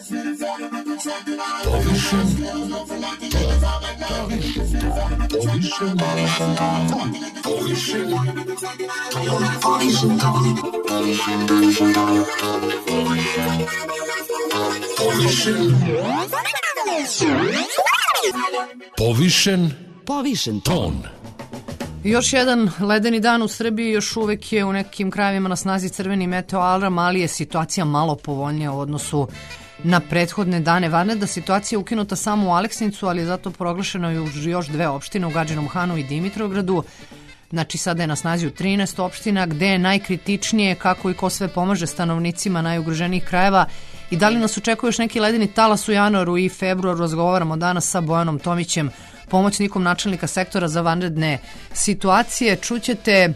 Povišen ton. Još jedan ledeni dan u Srbiji, još uvek je u nekim krajevima na snazi crveni meteo alarm, ali je situacija malo povoljnija u odnosu na prethodne dane. Vanredna situacija je ukinuta samo u Aleksincu, ali je zato proglašeno još dve opštine u Gadžinom Hanu i Dimitrovgradu. Znači sada je na snazi u 13 opština gde je najkritičnije kako i ko sve pomaže stanovnicima najugroženijih krajeva i da li nas očekuje još neki ledeni talas u januaru i februaru. Razgovaramo danas sa Bojanom Tomićem, pomoćnikom načelnika sektora za vanredne situacije. Čućete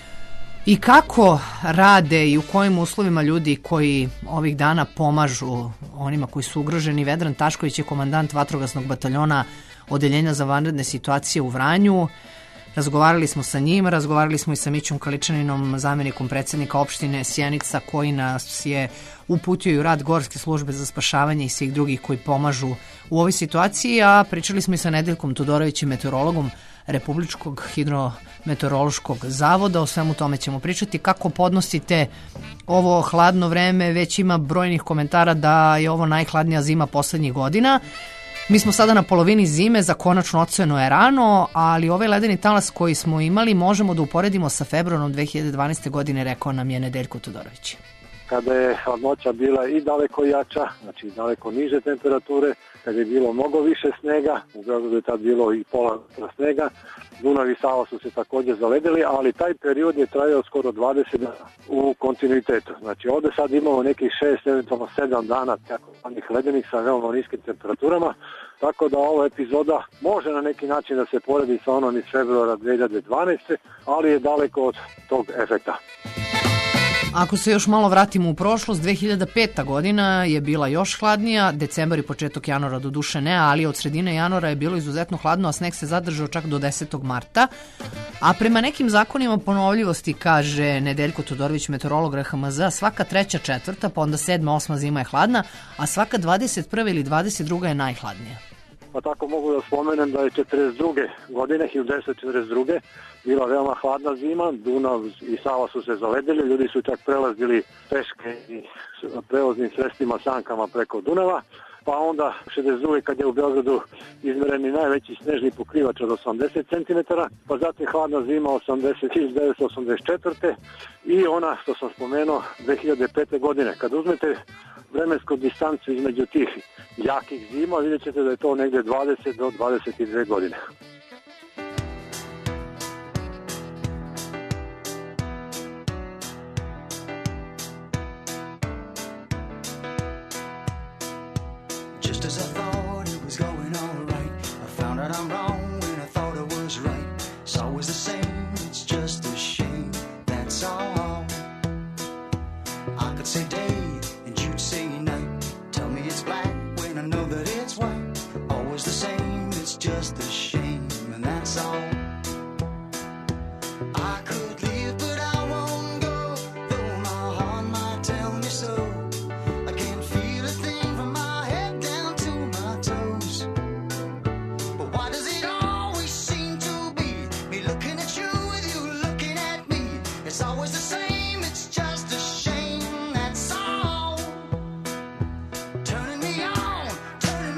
i kako rade i u kojim uslovima ljudi koji ovih dana pomažu onima koji su ugroženi. Vedran Tašković je komandant vatrogasnog bataljona Odeljenja za vanredne situacije u Vranju. Razgovarali smo sa njim, razgovarali smo i sa Mićom Kaličaninom, zamjenikom predsjednika opštine Sjenica, koji nas je uputio i u rad Gorske službe za spašavanje i svih drugih koji pomažu u ovoj situaciji, a pričali smo i sa Nedeljkom Todorovićem, meteorologom Republičkog hidrometeorološkog zavoda. O svemu tome ćemo pričati. Kako podnosite ovo hladno vreme? Već ima brojnih komentara da je ovo najhladnija zima poslednjih godina. Mi smo sada na polovini zime, za konačnu ocenu je rano, ali ovaj ledeni talas koji smo imali možemo da uporedimo sa februarom 2012. godine, rekao nam je Nedeljko Todorović. Kada je hladnoća bila i daleko jača, znači daleko niže temperature, kada je bilo mnogo više snega, u Beogradu je tad bilo i pola snega, Dunav i Sava su se također zaledili, ali taj period je trajao skoro 20 dana u kontinuitetu. Znači ovdje sad imamo nekih 6, eventualno 7 dana onih ledenih sa veoma niskim temperaturama, tako da ova epizoda može na neki način da se poredi sa onom iz februara 2012. ali je daleko od tog efekta. Ako se još malo vratimo u prošlost, 2005. godina je bila još hladnija, decembar i početak januara do duše ne, ali od sredine januara je bilo izuzetno hladno, a sneg se zadržao čak do 10. marta. A prema nekim zakonima ponovljivosti, kaže Nedeljko Todorović, meteorolog RHMZ, svaka 3., 4., pa onda 7., 8. zima je hladna, a svaka 21. ili 22. je najhladnija. Pa tako mogu da spomenem da je 42. godine, 1942. bila veoma hladna zima, Dunav i Sava su se zaledili, ljudi su čak prelazili peške i prevoznim sredstvima, sankama preko Dunava, pa onda 62. kad je u Beogradu izmereni najveći snežni pokrivač od 80 cm, pa zatim hladna zima 1984. i ona što sam spomenuo 2005. godine. Kad uzmete vremensku distancu između tih jakih zima, vidjet ćete da je to negdje 20 do 22 godine. Just as I thought it was going all right, I found out I'm wrong when I thought I was right. It's always the same, it's just a shame, that's all. I could say day and you'd say night. Tell me it's black when I know that it's white. Always the same, it's just a shame, and that's all. I could leave but I won't go, though my heart might tell me so. I can't feel a thing from my head down to my toes. But why does it always seem to be me looking at you with you looking at me? It's always the same, it's just a shame, that's all. Turning me on, turning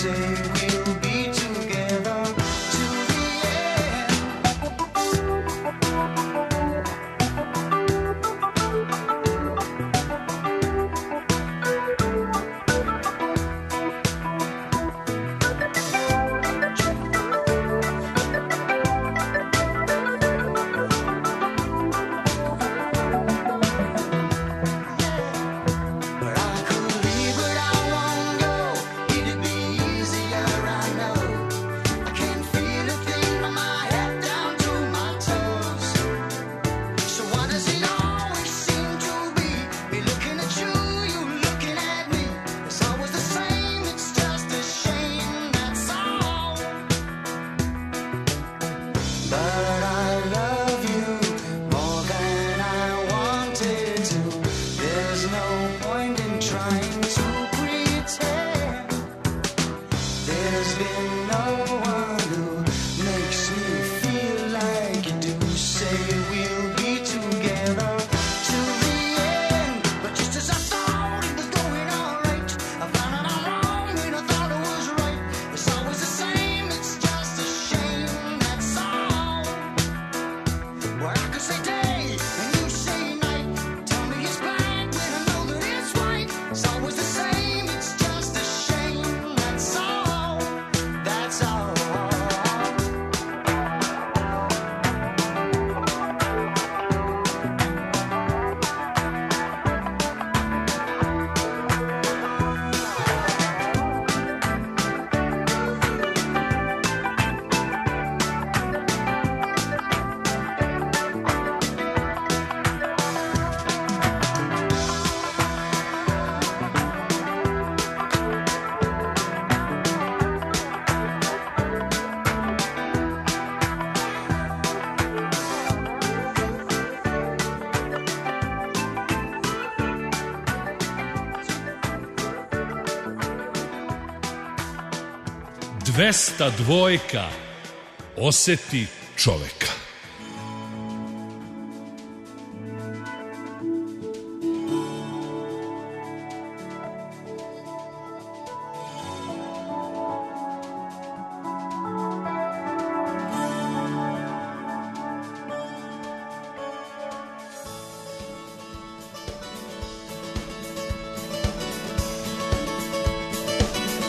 202. Oseti čoveka.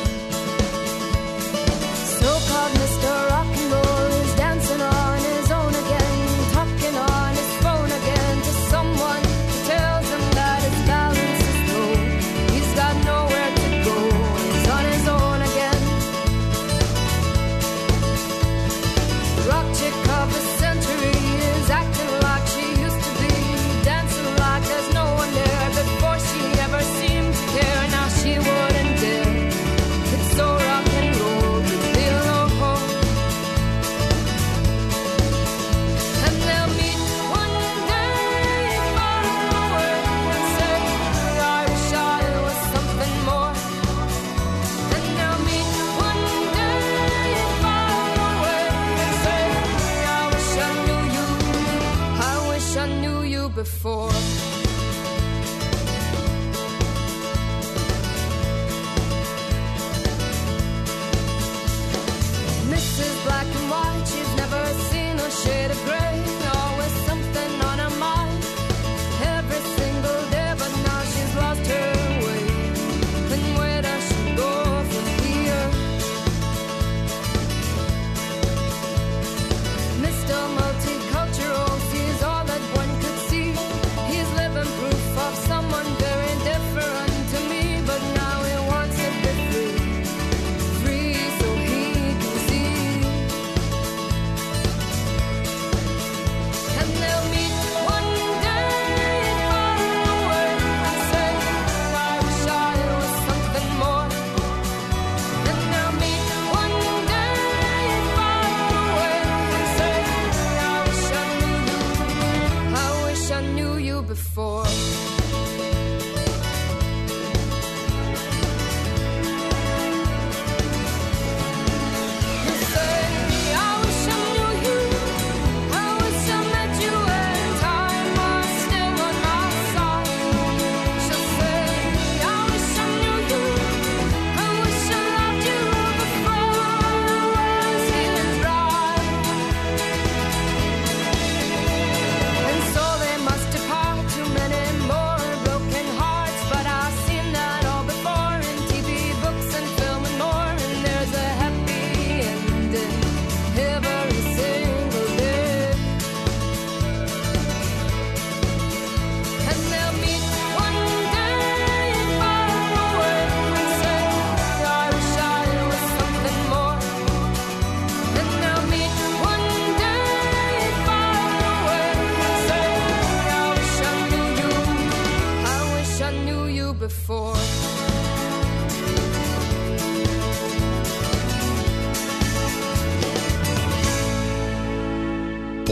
So-called Mr. Rock and Roll is dancing on his own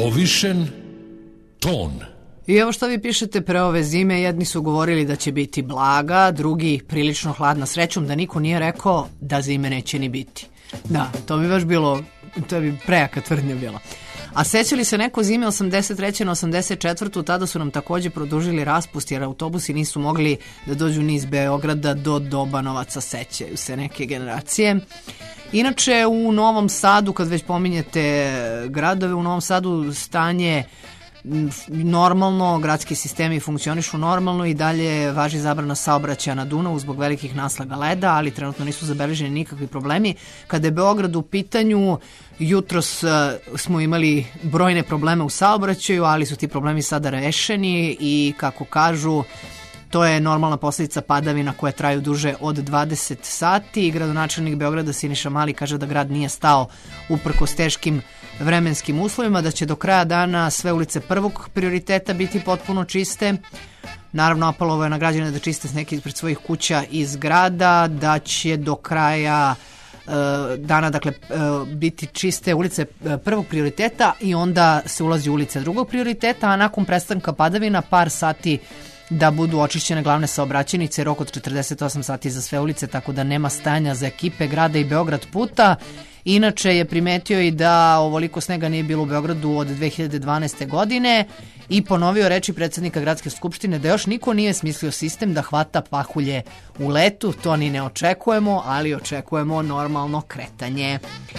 povišen ton. I evo što vi pišete pre ove zime, jedni su govorili da će biti blaga, drugi prilično hladna, srećom da niko nije rekao da zime neće ni biti. Da, to bi baš bilo, to bi prejaka tvrdnja bila. A sećali se neko zime 83. na 84. Tada su nam takođe produžili raspust jer autobusi nisu mogli da dođu ni iz Beograda do Dobanovaca, sećaju se neke generacije. Inače u Novom Sadu, kad već pominjete gradove, u Novom Sadu stanje normalno, gradski sistemi funkcionišu normalno i dalje važi zabrana saobraćaja na Dunavu zbog velikih naslaga leda, ali trenutno nisu zabeleženi nikakvi problemi. Kada je Beograd u pitanju, jutros smo imali brojne probleme u saobraćaju, ali su ti problemi sada rešeni i kako kažu, to je normalna posljedica padavina koje traju duže od 20 sati. Gradonačelnik Beograda Siniša Mali kaže da grad nije stao uprkos teškim vremenskim uslovima, da će do kraja dana sve ulice prvog prioriteta biti potpuno čiste. Naravno, apelovao je na građane da čiste snege ispred svojih kuća i zgrada, da će do kraja dana, dakle, biti čiste ulice prvog prioriteta i onda se ulazi u ulice drugog prioriteta, a nakon prestanka padavina par sati da budu očišćene glavne saobraćajnice, rok od 48 sati za sve ulice, tako da nema stanja za ekipe grada i Beograd puta. Inače je primetio i da ovoliko snega nije bilo u Beogradu od 2012. godine i ponovio reči predsjednika Gradske skupštine da još niko nije smislio sistem da hvata pahulje u letu. To ni ne očekujemo, ali očekujemo normalno kretanje.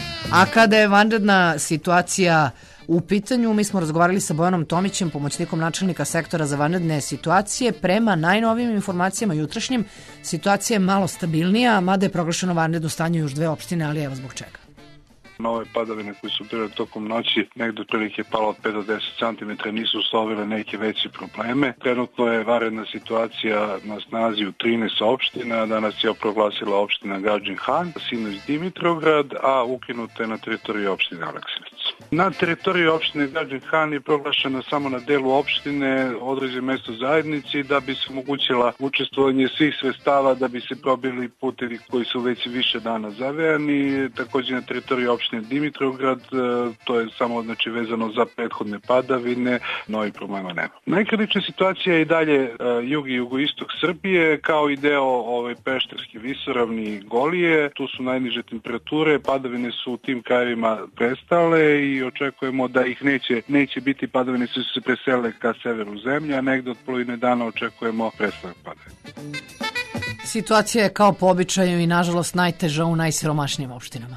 A kada je vanredna situacija u pitanju, mi smo razgovarali sa Bojanom Tomićem, pomoćnikom načelnika sektora za vanredne situacije. Prema najnovijim informacijama jutrašnjim, situacija je malo stabilnija, mada je proglašeno vanredno stanje još 2 opštine, ali evo zbog čega. Ove padavine koje su bile tokom noći, negdje otprilike je palo od 5 do 10 cm, nisu uslovile neke veće probleme. Trenutno je vanredna situacija na snazi u 13 opština, danas je proglasila opština Gadžin Han, sinoć Dimitrovgrad, a ukinuta je na teritoriji opštine Aleksinac. Na teritoriji opštine Gadžin Han je proglašena samo na delu opštine određeno mesto zajednici da bi se omogućila učestvovanje svih sredstava da bi se probili putevi koji su već više dana zavejani. Također na teritoriji opštine Dimitrovgrad, to je samo vezano za prethodne padavine, novi problema nema. Najkritična situacija je i dalje jug i jugoistok Srbije, kao i deo Pešterske visoravni i Golije. Tu su najniže temperature, padavine su u tim krajevima prestale i očekujemo da ih neće biti, padavine su se presele ka severu zemlje, a negde od polovine dana očekujemo prestanak padavine. Situacija je kao po običaju i nažalost najteža u najsiromašnijim opštinama.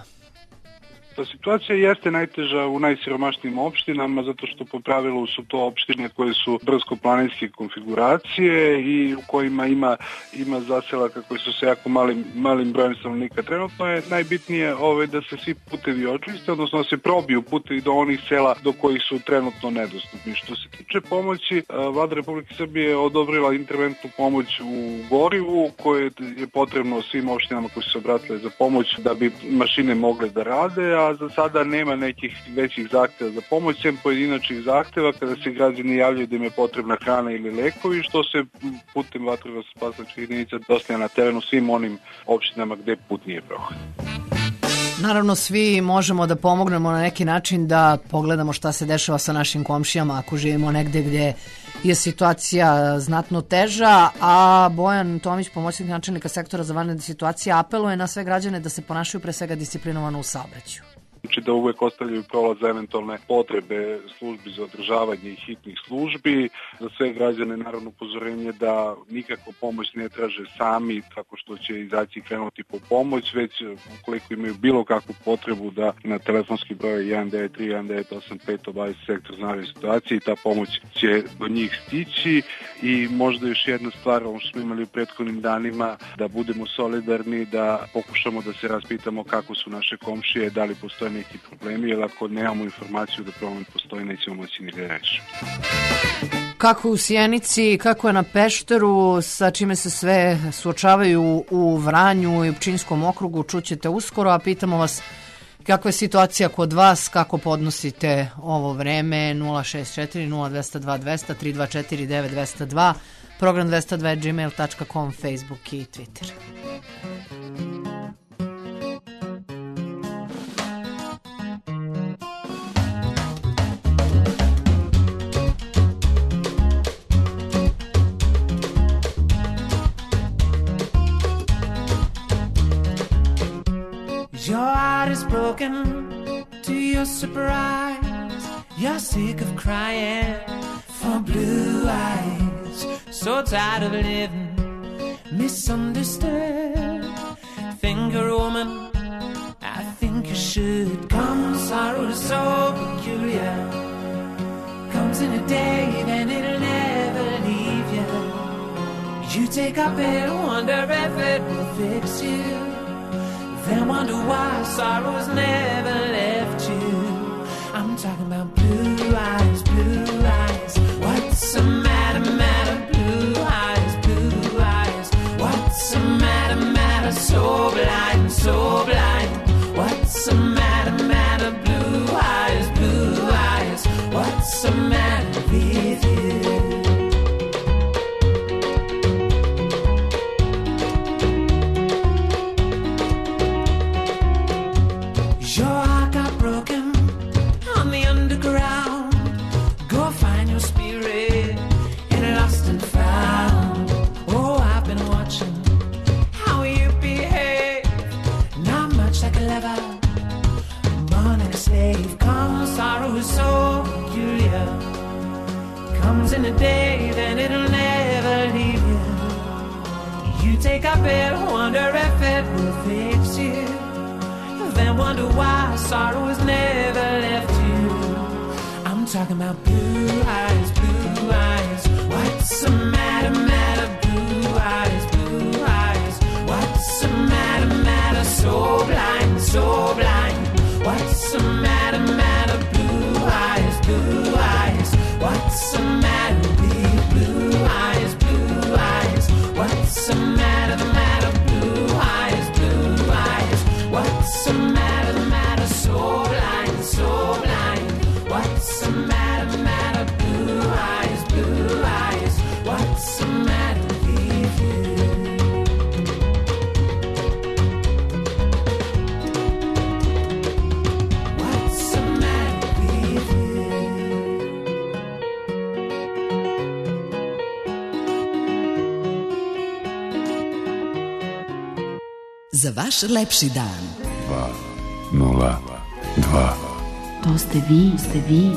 Situacija jeste najteža u najsiromašnijim opštinama zato što po pravilu su to opštine koje su brdsko-planinske konfiguracije i u kojima ima zaselaka koji su se jako malim brojem stanovnika. Trenutno je najbitnije da se svi putevi očiste, odnosno da se probiju putevi do onih sela do kojih su trenutno nedostupni. Što se tiče pomoći, Vlada Republike Srbije je odobrila interventnu pomoć u gorivu koje je potrebno svim opštinama koji su se obratile za pomoć da bi mašine mogle da rade, a za sada nema nekih većih zahteva za pomoć, sem pojedinačnih zahteva kada se građani javljaju da im je potrebna hrana ili lekovi, što se putem vatrogasno-spasilačkih jedinica dostavlja na terenu svim onim opštinama gde put nije prohodan. Naravno, svi možemo da pomognemo na neki način da pogledamo šta se dešava sa našim komšijama ako živimo negde gde je situacija znatno teža, a Bojan Tomić, pomoćnik načelnika sektora za vanredne situacije, apeluje na sve građane da se ponašaju pre svega disciplinovano u saobraćaju. Znači da uvek ostavljaju prolaz za eventualne potrebe službi za održavanje i hitnih službi. Za sve građane naravno upozorenje da nikako pomoć ne traže sami tako što će izaći i krenuti po pomoć, već ukoliko imaju bilo kakvu potrebu da na telefonski broj 193 1985 obavesti sektor za vanredne situacije i ta pomoć će do njih stići. I možda još jedna stvar, ono što smo imali u prethodnim danima, da budemo solidarni, da pokušamo da se raspitamo kako su naše komšije, da li postoje neki problemi, jer ako nemamo informaciju da problem postoji, nećemo moći ni da rešimo. Kako u Sjenici, kako je na Pešteru, sa čime se sve suočavaju u Vranju i u Pčinjskom okrugu, čućete uskoro, a pitamo vas kakva je situacija kod vas, kako podnosite ovo vreme. 064 0202 200 324 9202, program 202.gmail.com, Facebook i Twitter. Your heart is broken to your surprise. You're sick of crying for blue eyes. So tired of living misunderstood. Think you're a woman, I think you should. Come, sorrow is so peculiar. Comes in a day, then it'll never leave you. You take up it, wonder if it will fix you. Then wonder why sorrow's never left you. I'm talking about blue eyes, blue eyes. What's the matter, matter, blue eyes, blue eyes. What's the matter, matter, so blind, so blind. What's the matter, matter, blue eyes, blue eyes. What's the matter with you? In a day, then it'll never leave you. You take up it, wonder if it will fix you. Then wonder why sorrow has never left you. I'm talking about blue eyes, blue eyes. What's the matter, matter, blue eyes, blue eyes. What's the matter, matter, so blind, so blind. What's the matter, matter, blue eyes, blue eyes. What's the matter with blue eyes, blue eyes? What's the matter, matter, blue eyes, blue eyes? What's the matter, matter, so blind, so blind? What's the matter, matter, blue eyes, blue eyes? What's the matter with you? What's the matter with you? Za vaš lepši dan. 202. To ste vi.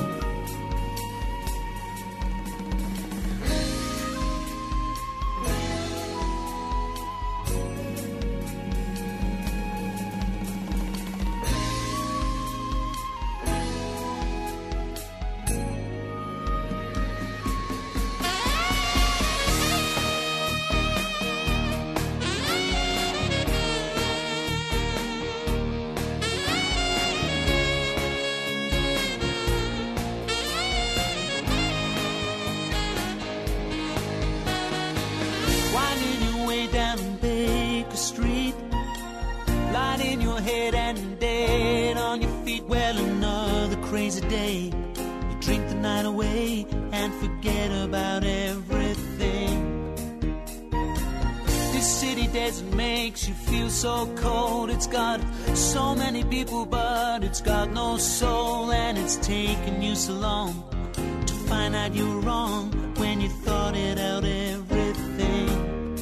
Taken you so long to find out you were wrong when you thought it out everything.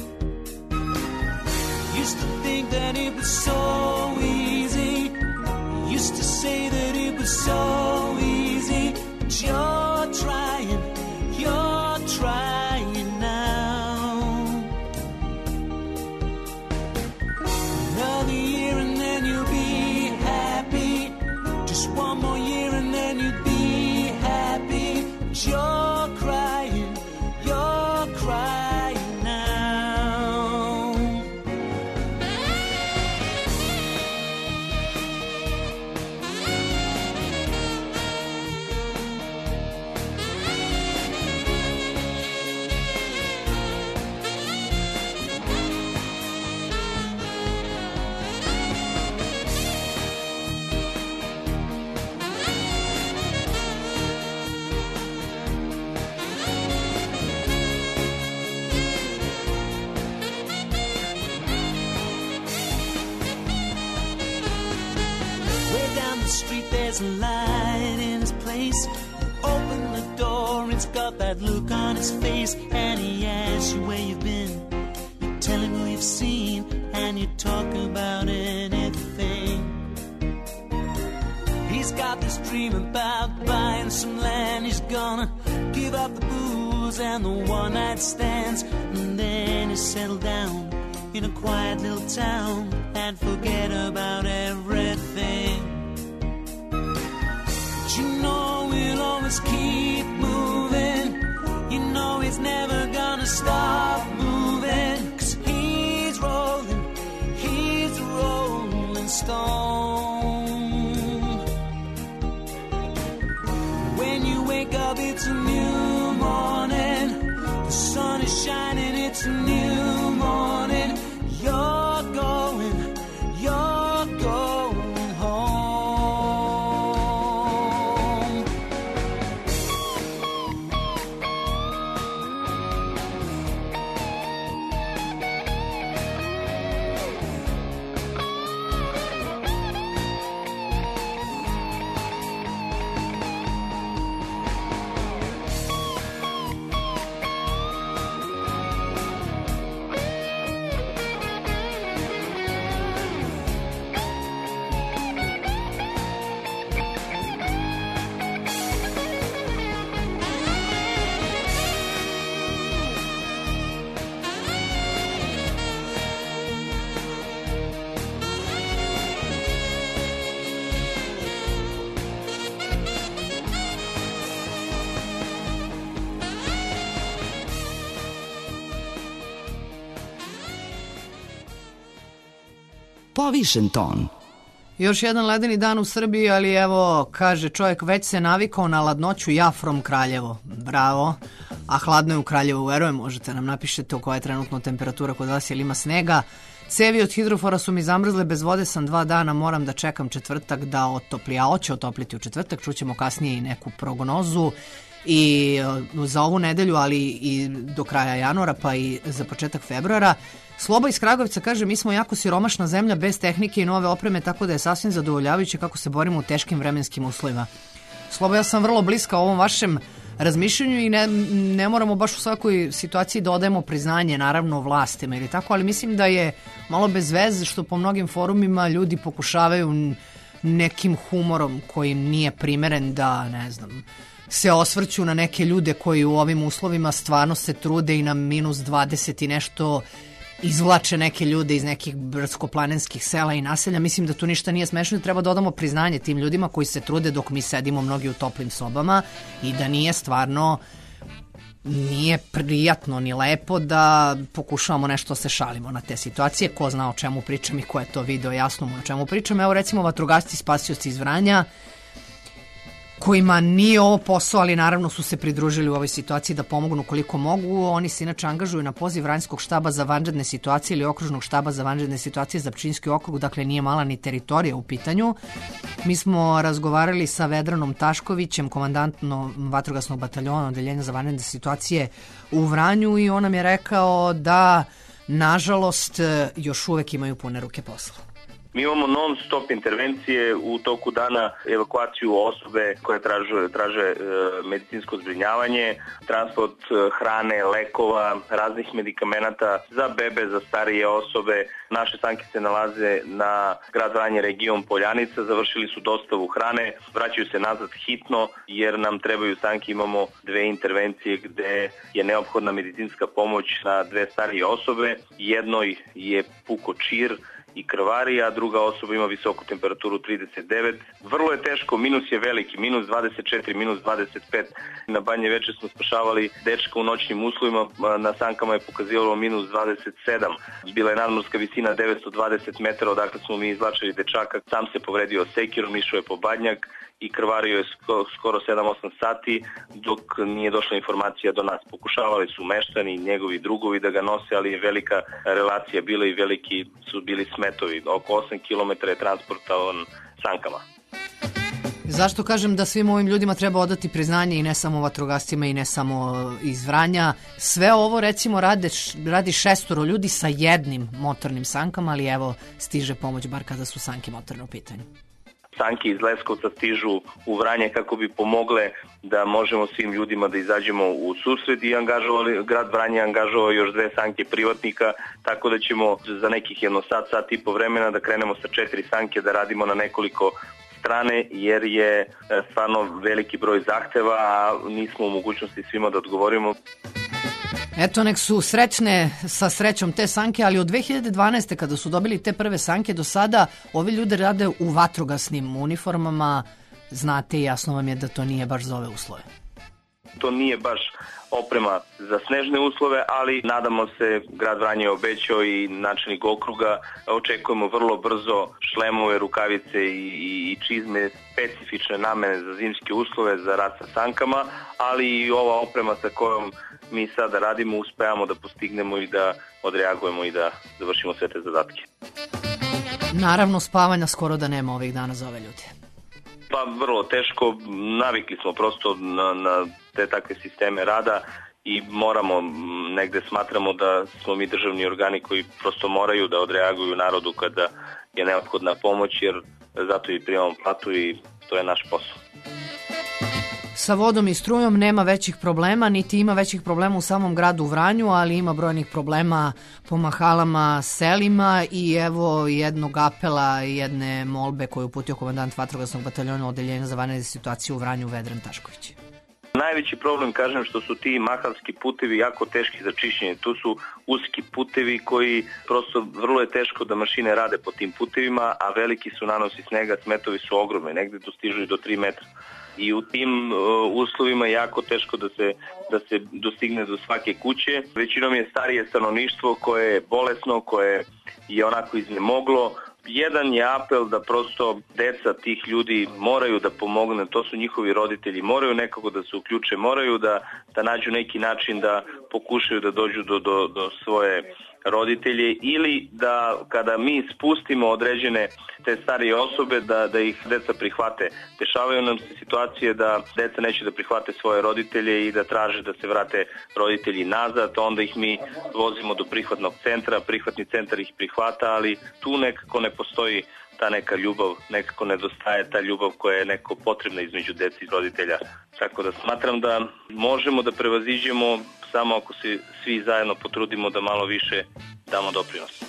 Used to think that it was so easy. Used to say that it was so easy. But you're trying now. Another year and then you'll be happy. Just one more year and then you'd be happy. But you're crying now. Street, there's a light in his place. Open the door, it's got that look on his face. And he asks you where you've been. You tell him who you've seen, and you talk about anything. He's got this dream about buying some land. He's gonna give up the booze and the one-night stands, and then he settle down in a quiet little town and forget about everything. But you know we'll always keep moving. You know he's never gonna stop moving, 'cause he's rolling, he's a rolling stone. When you wake up, it's a new morning. The sun is shining, it's a new morning. You're going home. Povišen ton. Još jedan ledeni dan u Srbiji, ali evo, kaže čovjek, već se navikao na ladnoću, ja from Kraljevo. Bravo. A hladno je u Kraljevu, verujem, možete nam napišete koja je trenutno temperatura kod vas, jel ima snega. Cevi od hidrofora su mi zamrzle, bez vode sam 2 dana, moram da čekam četvrtak da otopli, a hoće otopliti u četvrtak, čućemo kasnije i neku prognozu i za ovu nedelju, ali i do kraja januara, pa i za početak februara. Sloba iz Kragovica kaže, mi smo jako siromašna zemlja bez tehnike i nove opreme, tako da je sasvim zadovoljavajuće kako se borimo u teškim vremenskim uslovima. Sloba, ja sam vrlo bliska ovom vašem razmišljanju i ne moramo baš u svakoj situaciji da odajemo priznanje, naravno, vlastima ili tako, ali mislim da je malo bez veze što po mnogim forumima ljudi pokušavaju nekim humorom koji nije primeren da, ne znam, se osvrću na neke ljude koji u ovim uslovima stvarno se trude i na minus 20 i nešto izvlače neke ljude iz nekih brdsko-planinskih sela i naselja. Mislim da tu ništa nije smešno i treba da odamo priznanje tim ljudima koji se trude dok mi sedimo mnogi u toplim sobama i da nije stvarno, nije prijatno ni lepo da pokušavamo nešto se šalimo na te situacije. Ko zna o čemu pričam i ko je to video, jasno mu o čemu pričam. Evo recimo vatrogasci spasioci iz Vranja, kojima nije ovo posao, ali naravno su se pridružili u ovoj situaciji da pomognu koliko mogu. Oni se inače angažuju na poziv Vranjskog štaba za vanredne situacije ili okružnog štaba za vanredne situacije za Pčinjski okrug, dakle nije mala ni teritorija u pitanju. Mi smo razgovarali sa Vedranom Taškovićem, komandantom vatrogasnog bataljona odeljenja za vanredne situacije u Vranju, i on nam je rekao da nažalost još uvek imaju pune ruke posla. Mi imamo non-stop intervencije u toku dana, evakuaciju osobe koje traže medicinsko zbrinjavanje, transport hrane, lekova, raznih medikamenata za bebe, za starije osobe. Naše sanke se nalaze na grad Vranje, region Poljanica, završili su dostavu hrane, vraćaju se nazad hitno jer nam trebaju sanke. Imamo 2 intervencije gde je neophodna medicinska pomoć na 2 starije osobe. Jednoj je puko čir i krvari, a druga osoba ima visoku temperaturu 39. Vrlo je teško, minus je veliki, minus 24, minus 25. Na Banje Veče smo spašavali dečka u noćnim uslovima, na sankama je pokazivalo minus 27. Bila je nadmorska visina 920 metara, odakle smo mi izvlačili dečaka. Sam se povredio sekirom, išao je po badnjak i krvario je skoro 7-8 sati dok nije došla informacija do nas. Pokušavali su meštani i njegovi drugovi da ga nose, ali je velika relacija bila i veliki su bili smetovi. Oko 8 km je transportovan sankama. Zašto kažem da svim ovim ljudima treba odati priznanje i ne samo vatrogascima i ne samo iz Vranja? Sve ovo recimo radi 6 ljudi sa jednim motornim sankama, ali evo stiže pomoć bar kada su sanke motorne u pitanju. Sanke iz Leskovca stižu u Vranje kako bi pomogle da možemo svim ljudima da izađemo u susret i grad Vranje angažovao još 2 sanke privatnika, tako da ćemo za nekih jedno sat i po vremena da krenemo sa 4 sanke da radimo na nekoliko strane jer je stvarno veliki broj zahteva, a nismo u mogućnosti svima da odgovorimo. Eto, nek su srećne sa srećom te sanke, ali od 2012. kada su dobili te prve sanke do sada, ovi ljudi rade u vatrogasnim uniformama. Znate, jasno vam je da to nije baš za ove uslove. To nije baš oprema za snežne uslove, ali nadamo se, grad Vranje je obećao i načelnik okruga, očekujemo vrlo brzo šlemove, rukavice i čizme specifične namene za zimske uslove, za rad sa sankama, ali i ova oprema sa kojom mi sada radimo, uspevamo da postignemo i da odreagujemo i da završimo sve te zadatke. Naravno, spavanja skoro da nema ovih dana za ove ljude. Pa vrlo teško, navikli smo prosto na te takve sisteme rada i moramo, negde smatramo da smo mi državni organi koji prosto moraju da odreaguju narodu kada je neophodna pomoć, jer zato i primamo platu i to je naš posao. Sa vodom i strujom nema većih problema, niti ima većih problema u samom gradu Vranju, ali ima brojnih problema po mahalama, selima i evo jednog apela i jedne molbe koju uputio komandant vatrogasnog bataljona odeljenja za vanredne situacije u Vranju Vedran Tašković. Najveći problem, kažem, što su ti mahalski putevi jako teški za čišćenje. Tu su uski putevi koji prosto vrlo je teško da mašine rade po tim putevima, a veliki su nanosi snega, smetovi su ogromni, negde dostižu i do 3 metra. I u tim uslovima je jako teško da se dostigne do svake kuće. Većinom je starije stanovništvo koje je bolesno, koje je onako iznemoglo. Jedan je apel da prosto deca tih ljudi moraju da pomognu, to su njihovi roditelji, moraju nekako da se uključe, moraju da nađu neki način da pokušaju da dođu do svoje roditelje ili da kada mi spustimo određene te starije osobe da ih deca prihvate. Dešavaju nam se situacije da deca neće da prihvate svoje roditelje i da traže da se vrate roditelji nazad, onda ih mi vozimo do prihvatnog centra, prihvatni centar ih prihvata, ali tu nekako ne postoji ta neka ljubav, nekako nedostaje ta ljubav koja je neko potrebna između dece i roditelja. Tako da smatram da možemo da prevaziđemo samo ako se svi zajedno potrudimo da malo više damo doprinos.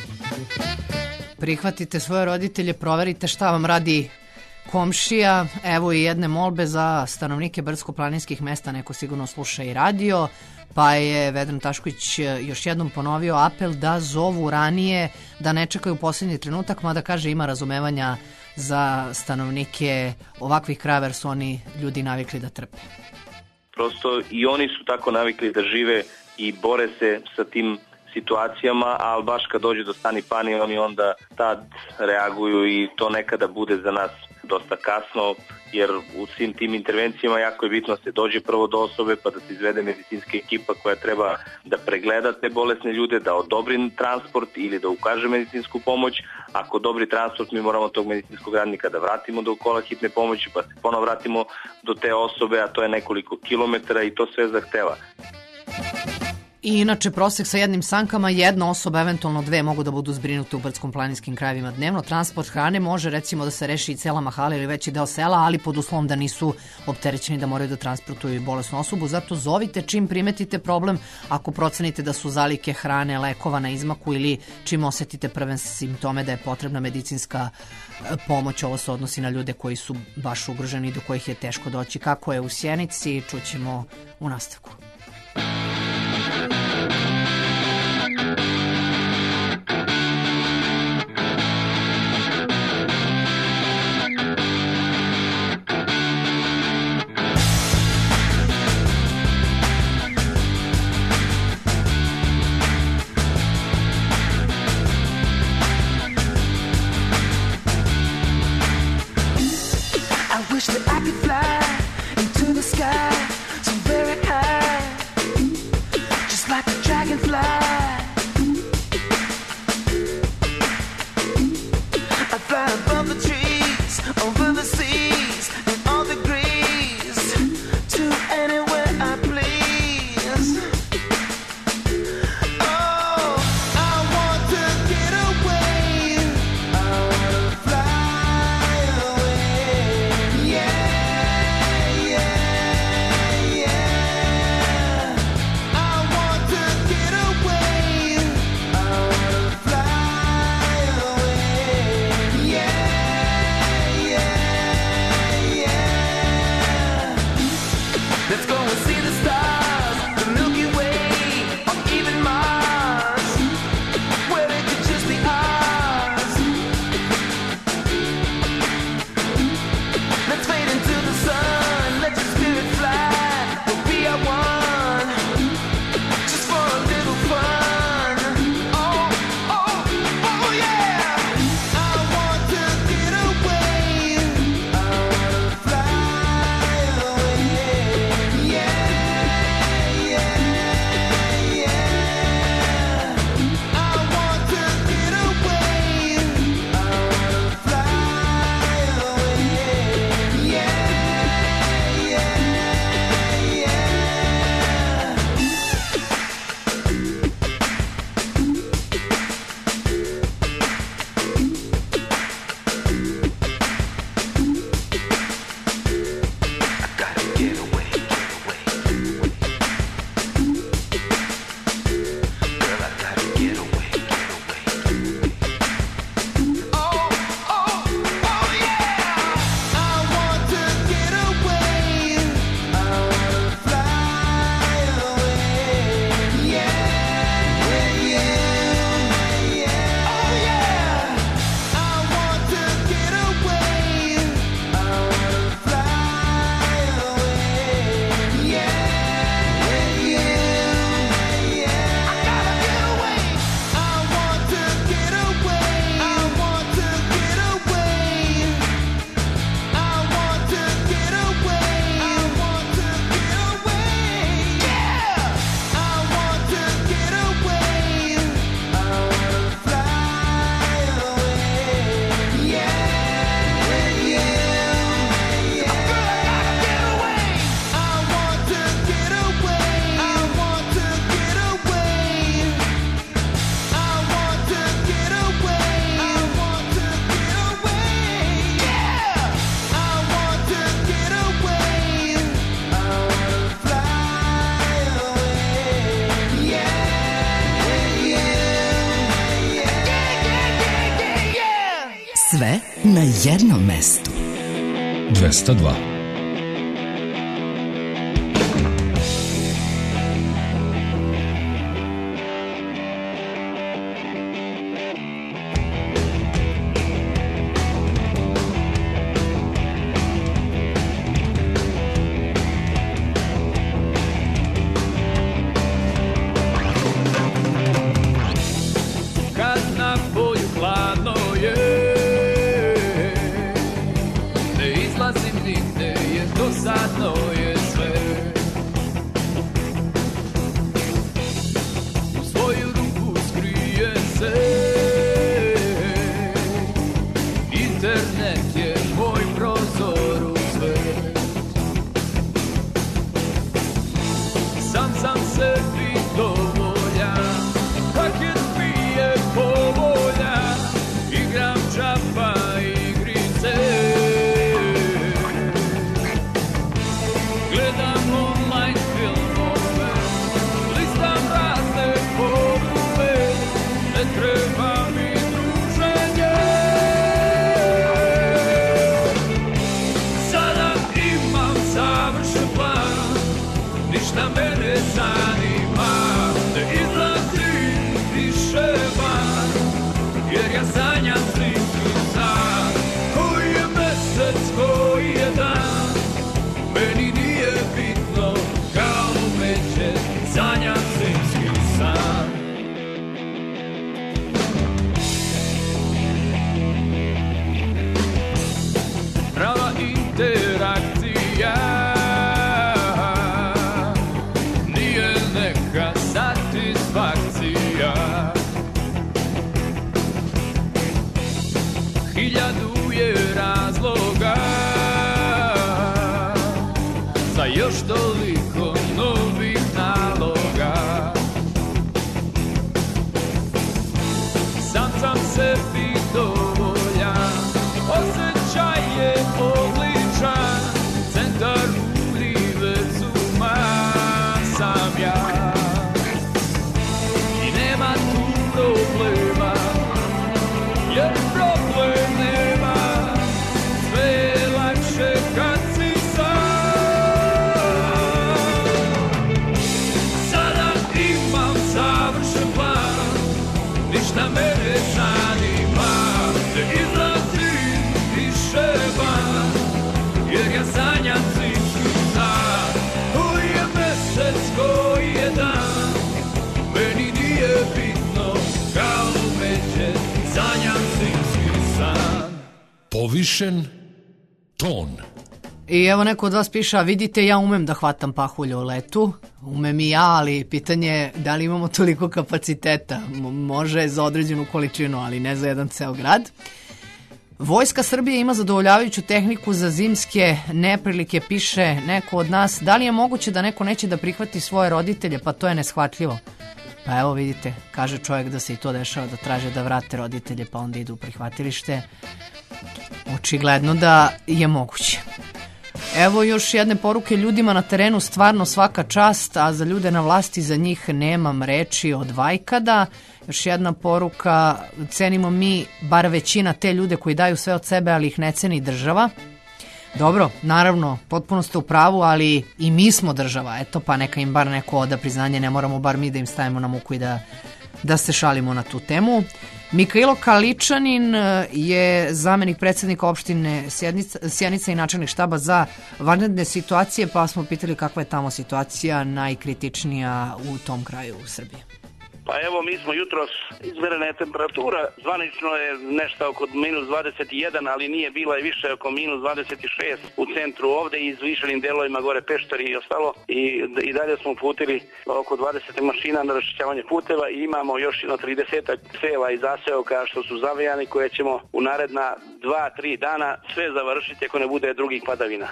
Prihvatite svoje roditelje, proverite šta vam radi komšija. Evo i jedne molbe za stanovnike brdsko-planinskih mesta, neko sigurno sluša i radio, pa je Vedran Tašković još jednom ponovio apel da zovu ranije, da ne čekaju posljednji trenutak, mada kaže ima razumevanja za stanovnike ovakvih krajeva jer su oni ljudi navikli da trpe. Prosto i oni su tako navikli da žive i bore se sa tim situacijama, ali baš kad dođe do stani pani oni onda tad reaguju i to nekada bude za nas dosta kasno, jer u svim tim intervencijama jako je bitno da se dođe prvo do osobe pa da se izvede medicinska ekipa koja treba da pregleda te bolesne ljude, da odobri transport ili da ukaže medicinsku pomoć. Ako odobri transport mi moramo tog medicinskog radnika da vratimo do kola hitne pomoći pa se ponovo vratimo do te osobe, a to je nekoliko kilometara i to sve zahteva. I inače prosek sa jednim sankama, jedna osoba, eventualno dve mogu da budu zbrinute u brdskom-planinskim krajevima dnevno. Transport hrane može recimo da se reši i cela mahala ili veći deo sela, ali pod uslovom da nisu opterećeni da moraju da transportuju i bolesnu osobu. Zato zovite čim primetite problem, ako procenite da su zalike hrane, lekova na izmaku ili čim osetite prve simptome da je potrebna medicinska pomoć. Ovo se odnosi na ljude koji su baš ugroženi i do kojih je teško doći. Kako je u Sjenici, čućemo u nastavku. Sve na jednom mestu. 202. Povišen ton. I evo neko od vas piše, a vidite, ja umem da hvatam pahulje u letu, umem i ja, ali pitanje je da li imamo toliko kapaciteta. Može za određenu količinu, ali ne za jedan ceo grad. Vojska Srbije ima zadovoljavajuću tehniku za zimske neprilike, piše neko od nas. Da li je moguće da neko neće da prihvati svoje roditelje, pa to je neshvatljivo. Pa evo vidite, kaže čovjek da se i to dešava, da traže da vrate roditelje, pa onda idu u prihvatilište. Očigledno da je moguće. Evo još jedne poruke ljudima na terenu, stvarno svaka čast, a za ljude na vlasti, za njih nemam reči od vajkada. Još jedna poruka, cenimo mi, bar većina, te ljude koji daju sve od sebe, ali ih ne ceni država. Dobro, naravno, potpuno ste u pravu, ali i mi smo država, eto pa neka im bar neko oda priznanje, ne moramo bar mi da im stavimo na muku i da se šalimo na tu temu. Mikailo Kaličanin je zamenik predsjednika opštine Sjenica i načelnik štaba za vanredne situacije, pa smo pitali kakva je tamo situacija najkritičnija u tom kraju u Srbiji. Pa evo, mi smo jutros, izmerena je temperatura, zvanično je nešto oko minus 21, ali nije, bila je više oko minus 26 u centru ovde i izvišenim delovima gore Peštari i ostalo. I dalje smo uputili oko 20 mašina na raščišćavanje puteva i imamo još jedno 30 sela i zaseoka što su zavejani, koje ćemo u naredna 2-3 dana sve završiti ako ne bude drugih padavina.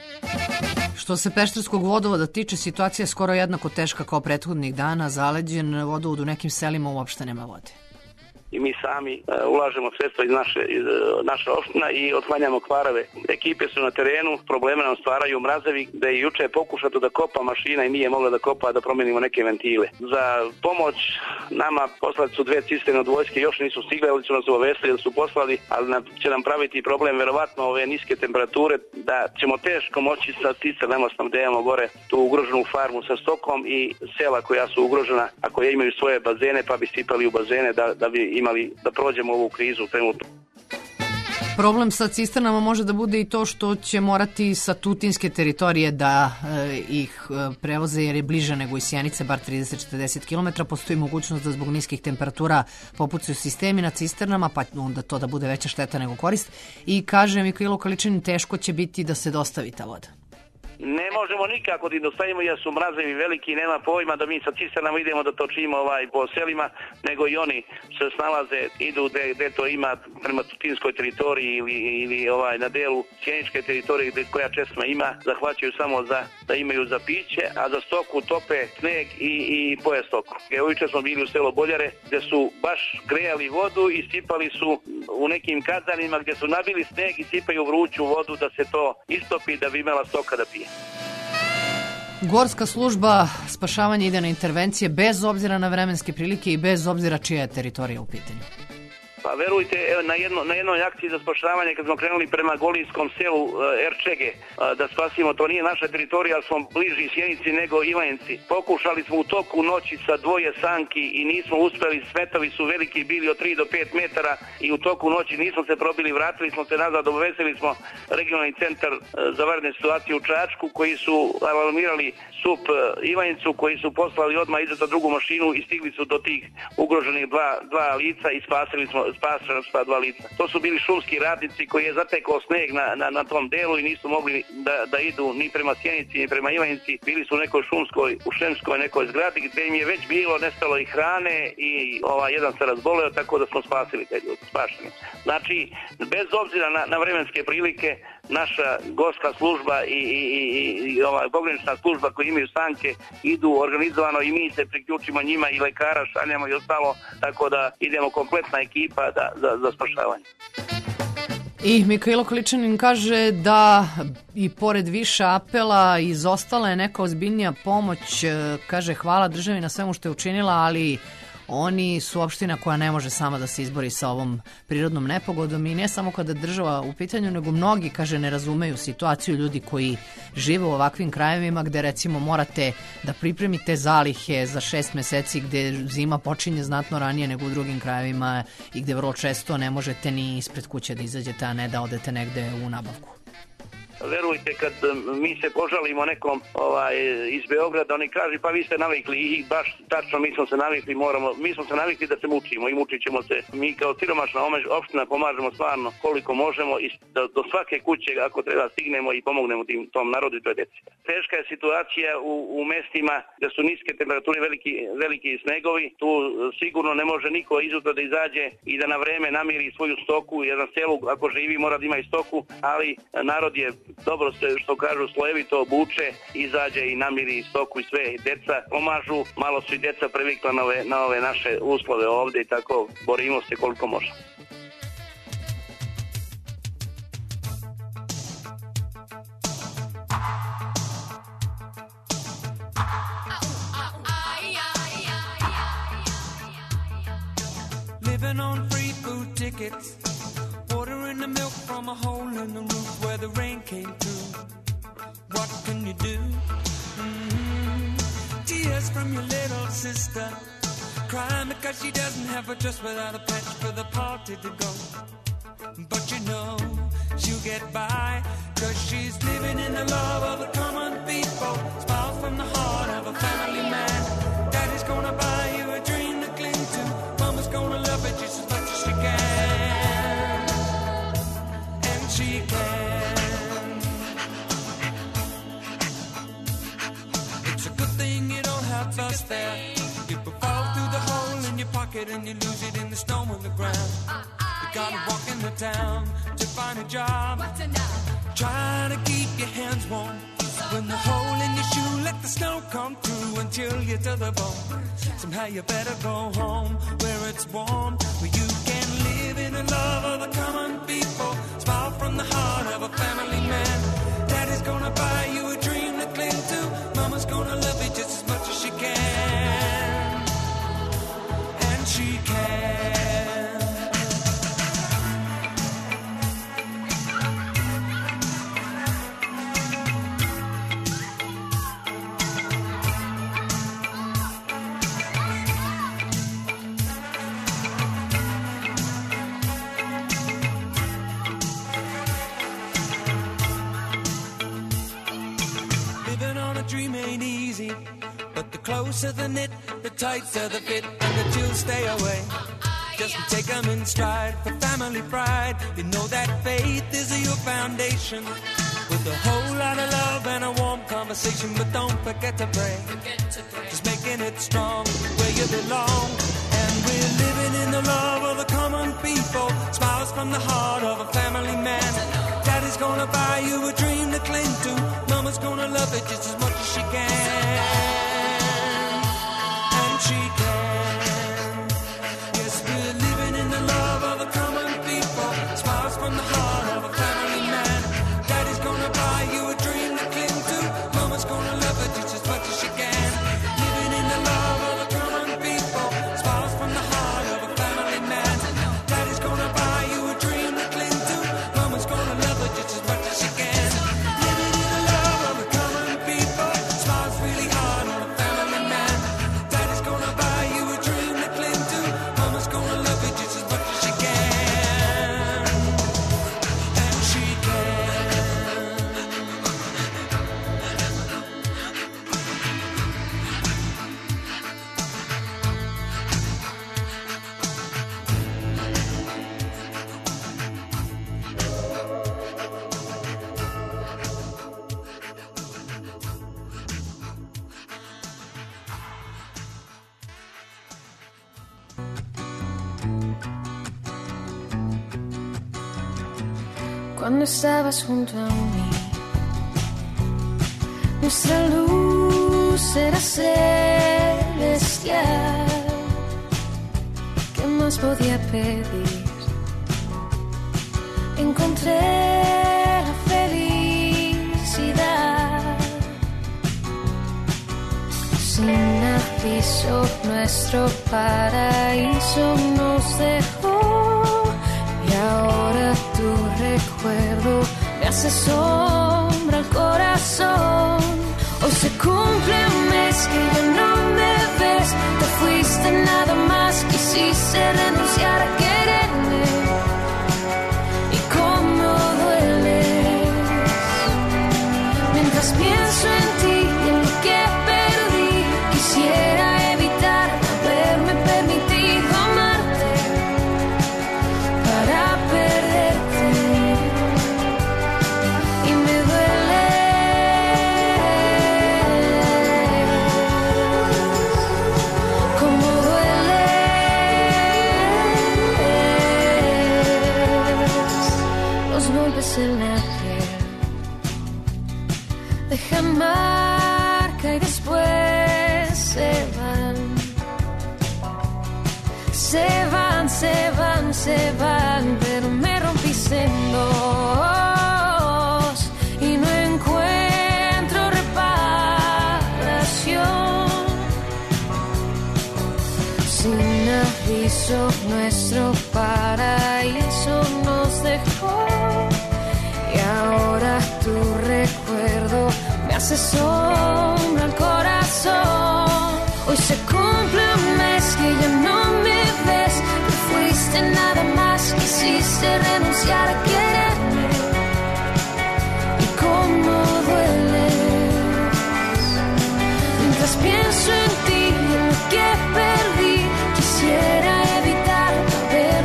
Što se Pešterskog vodovoda tiče, situacija je skoro jednako teška kao prethodnih dana. Zaleđen vodovod u nekim selima uopšte nema vode. i mi sami ulažemo sredstva iz naše opština i otklanjamo kvarove. Ekipe su na terenu, probleme nam stvaraju mrazevi, da je juče pokušato da kopa mašina i nije mogla da kopa, da promenimo neke ventile. Za pomoć nama poslali su 2 cisterne od vojske, još nisu stigle, ali su nas obavestili da su poslali, ali će nam praviti problem verovatno ove niske temperature, da ćemo teško moći sa cisternama snabdevamo gore tu ugroženu farmu sa stokom i sela koja su ugrožena, a koje imaju svoje bazene, pa bi sipali u bazene da bi imali, da prođemo ovu krizu trenutno. Problem sa cisternama može da bude i to što će morati sa tutinske teritorije da ih prevoze jer je bliže nego iz Sjenice, bar 30-40 km. Postoji mogućnost da zbog niskih temperatura popucaju sistemi na cisternama, pa onda to da bude veća šteta nego korist. I kaže Mikailo Kaličanin, teško će biti da se dostavi ta voda. Ne možemo nikako da dostavimo jer su mrazevi veliki, nema pojma da mi sa cisternama idemo da točimo po selima, nego i oni se snalaze, idu gde to ima prema tutinskoj teritoriji ili na delu sjeničke teritorije koja često ima, zahvaćaju samo da imaju za piće, a za stoku tope sneg i poje stoku. Evo juče smo bili u selo Boljare gde su baš grejali vodu i sipali su u nekim kazanima gdje su nabili sneg i sipaju vruću vodu da se to istopi da bi imala stoka da pije. Gorska služba spašavanja ide na intervencije bez obzira na vremenske prilike i bez obzira čija je teritorija u pitanju. Pa verujte, na jednoj akciji za spašavanje kad smo krenuli prema Golijskom selu Erčege da spasimo, to nije naša teritorija, ali smo bliži Sjenici nego Ivanjci. Pokušali smo u toku noći sa 2 sanki i nismo uspeli, smetovi su veliki bili od 3 do 5 metara i u toku noći nismo se probili, vratili smo se nazad, obavestili smo regionalni centar za vanredne situacije u Čačku koji su alarmirali SUP Ivanjicu, koji su poslali odmah izuzetno drugu mašinu i stigli su do tih ugroženih dva lica i spasili smo 2 lica. To su bili šumski radnici koji je zatekao sneg na tom delu i nisu mogli da idu ni prema Sjenici ni prema Ivanjici. Bili su u šemskoj nekoj zgradi gdje im je već bilo nestalo i hrane i jedan se razboleo, tako da smo spasili te ljudi, spašeni. Znači, bez obzira na vremenske prilike, naša gorska služba i pogranična služba koji imaju sanke idu organizovano i mi se priključimo njima i lekara šaljamo i ostalo, tako da idemo kompletna ekipa za spašavanje. I Mikailo Kaličanin kaže da i pored više apela izostala je neka ozbiljnija pomoć. Kaže hvala državi na svemu što je učinila, ali oni su opština koja ne može sama da se izbori sa ovom prirodnom nepogodom i ne samo kada država u pitanju, nego mnogi, kaže, ne razumeju situaciju ljudi koji žive u ovakvim krajevima gde recimo morate da pripremite zalihe za 6 meseci gde zima počinje znatno ranije nego u drugim krajevima i gde vrlo često ne možete ni ispred kuće da izađete, a ne da odete negde u nabavku. Verujte, kad mi se požalimo nekom iz Beograda, oni kažu pa vi ste navikli i baš tačno mi smo se navikli da se mučimo i mučit ćemo se. Mi kao siromašna opština pomažemo stvarno koliko možemo i do svake kuće ako treba stignemo i pomognemo tom narodu i toj deci. Teška je situacija u mestima gde su niske temperature, veliki snegovi. Tu sigurno ne može niko izutra da izađe i da na vreme namiri svoju stoku, jer na selu ako živi mora da ima i stoku, ali narod je dobro se, što kažu, slojevito obuče, izađe i namiri stoku i sve. Deca pomažu, malo su i deca privikla na ove naše uslove ovde i tako borimo se koliko možemo. Living on free food tickets, watering the milk from a hole in the roof where the rain came through. What can you do? Tears from your little sister, crying because she doesn't have a dress without a patch for the party to go. But you know she'll get by, cause she's living in the love of the common people. Smile from the heart of a family man. Daddy's gonna buy you a dream to cling to. Mama's gonna love it just as much as she can. And she can. It's a good thing you don't have us there. You could fall through the hole in your pocket and you lose it in the snow on the ground. You gotta walk in the town to find a job. Try to keep your hands warm. When the hole in your shoe, let the snow come through and chill you to the bone. Somehow you better go home where it's warm, where you can live in the love of the common people. Smile from the heart of a family man. Daddy's gonna buy you a dream to cling to. Mama's gonna love you just as much as she can. And she can. Dream ain't easy, but the closer the knit, the tighter the fit, and the chills stay away. Just take them in stride for family pride. You know that faith is your foundation, with a whole lot of love and a warm conversation. But don't forget to pray, just making it strong where you belong. And we're living in the love of the common people. Smiles from the heart of a family man. Daddy's gonna buy you a dream to cling to. Mama's gonna love it just as much as she can. And she can. Yes, we're living in the love of the common people. Smiles from the heart of a family man. Daddy's gonna buy you a dream to cling to. Mama's gonna love it just as much as she can. Living in the love of the common people. Smiles from the heart of a family man. Daddy's gonna buy you a dream to cling to. Mama's gonna love it just as much as she can. Living in the love of the common people. Smiles really hard on a family man. Daddy's gonna buy you a dream to cling to. Mama's gonna love it just as much as she can. And she can. Cuando estabas junto a mí, nuestra luz era celestial. ¿Qué más podía pedir? Encontré la felicidad. Sin aviso, nuestro paraíso nos dejó. Y ahora tu recuerdo me hace sombra al corazón. Hoy se cumple un mes que ya no me ves. Te fuiste nada más, quisiste renunciar a quererme. Y cómo dueles. Mientras pienso en ti y en lo que perdí, quisiera evitar haberme permitido amarte. Para perderte, y me duele. Como dueles los golpes en la piel, dejan marca y después se van. Se van, se van, se van, pero me rompiste en dos y no encuentro reparación. Sin aviso, nuestro paraíso nos dejó. Y ahora tu recuerdo me hace sombra al corazón. Hoy se cumple un mes que ya no me ves. Te fuiste nada más, quisiste renunciar a quererme. Y cómo dueles. Mientras pienso en ti y en lo que perdí, quisiera evitar haber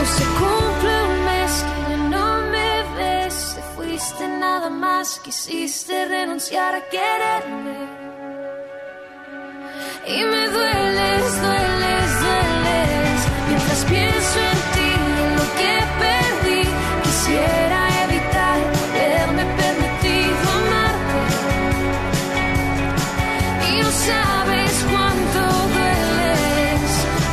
no se cumple un mes que no me ves. Te fuiste nada más, quisiste renunciar a quererme. Y me dueles, dueles, dueles. Mientras pienso en ti, en lo que perdí, quisiera evitar haberme permitido amarte. Y no sabes cuánto dueles,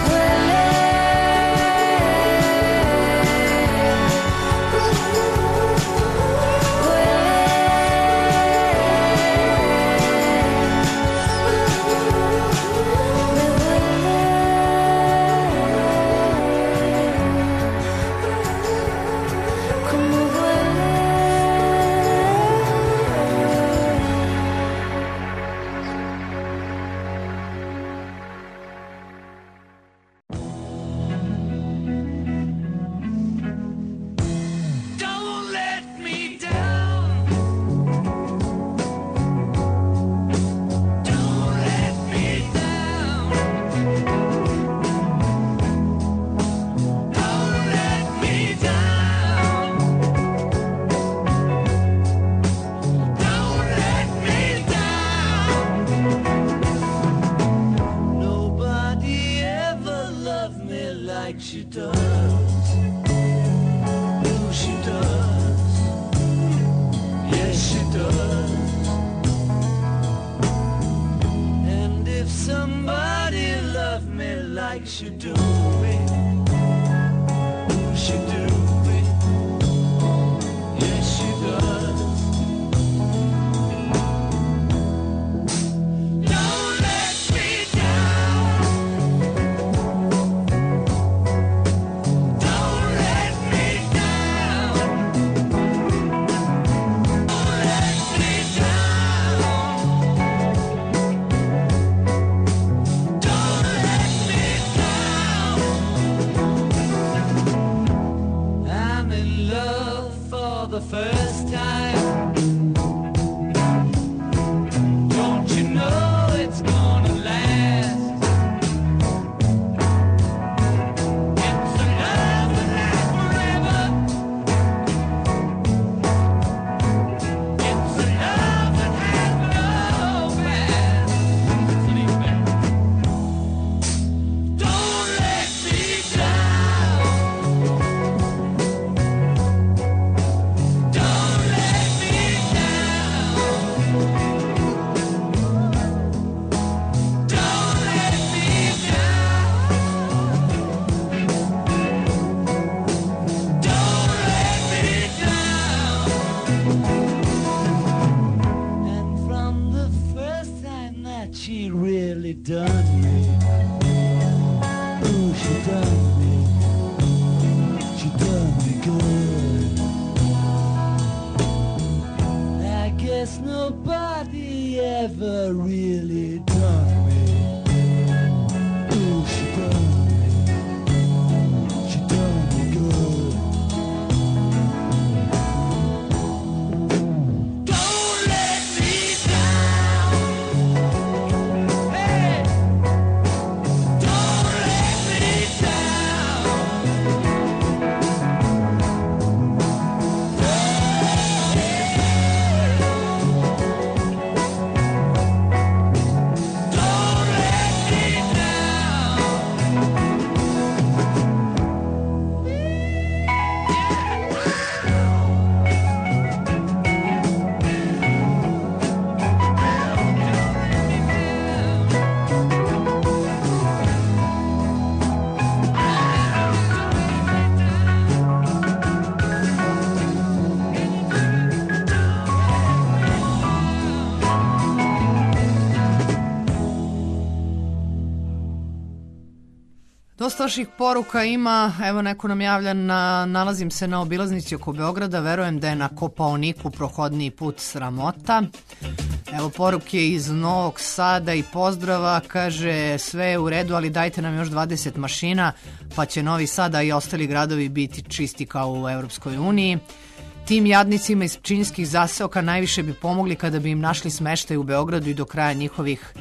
Dosta vaših poruka ima, evo neko nam javlja, nalazim se na obilaznici oko Beograda, verujem da je na Kopaoniku prohodniji put sramota. Evo poruke iz Novog Sada i pozdrava, kaže sve je u redu, ali dajte nam još 20 mašina, pa će Novi Sad i ostali gradovi biti čisti kao u Evropskoj uniji. Tim jadnicima iz pčinjskih zaseoka najviše bi pomogli kada bi im našli smeštaj u Beogradu i do kraja njihovih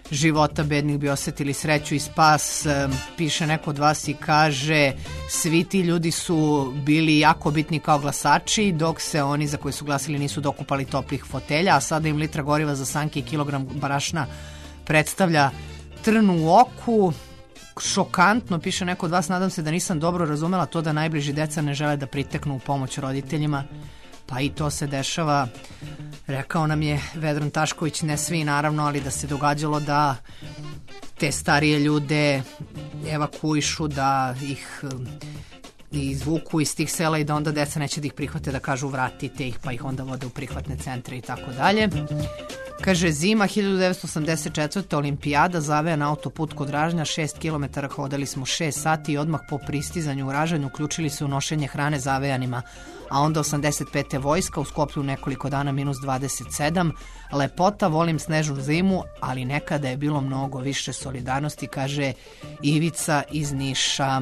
života bednih bi osetili sreću i spas. Piše neko od vas i kaže svi ti ljudi su bili jako bitni kao glasači, dok se oni za koji su glasili nisu dokupali toplih fotelja, a sada im litra goriva za sanke i kilogram brašna predstavlja trn u oku. Šokantno, piše neko od vas, nadam se da nisam dobro razumela to da najbliži deca ne žele da priteknu u pomoć roditeljima. Pa i to se dešava, rekao nam je Vedran Tašković, ne svi naravno, ali da se događalo da te starije ljude evakuišu, da ih izvuku iz tih sela i da onda deca neće da ih prihvate, da kažu vratite ih, pa ih onda vode u prihvatne centre i tako dalje. Kaže, zima 1984. olimpijada, zaveja na autoput kod Ražnja, 6 km, hodali smo 6 sati i odmah po pristizanju u Ražanju uključili se u nošenje hrane zavejanima, a onda 85. vojska, u Skoplju nekoliko dana minus 27, lepota, volim snežnu zimu, ali nekada je bilo mnogo više solidarnosti, kaže Ivica iz Niša.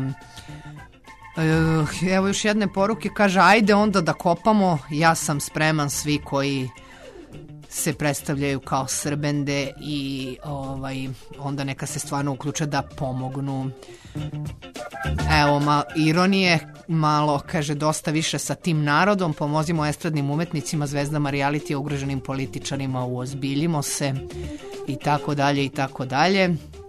Evo još jedne poruke, kaže, ajde onda da kopamo, ja sam spreman, svi koji se predstavljaju kao Srbende i onda neka se stvarno uključe da pomognu. Evo, ironije malo, kaže, dosta više sa tim narodom, pomozimo estradnim umetnicima, zvezdama realitija, ugroženim političarima, uozbiljimo se i tako dalje i tako dalje.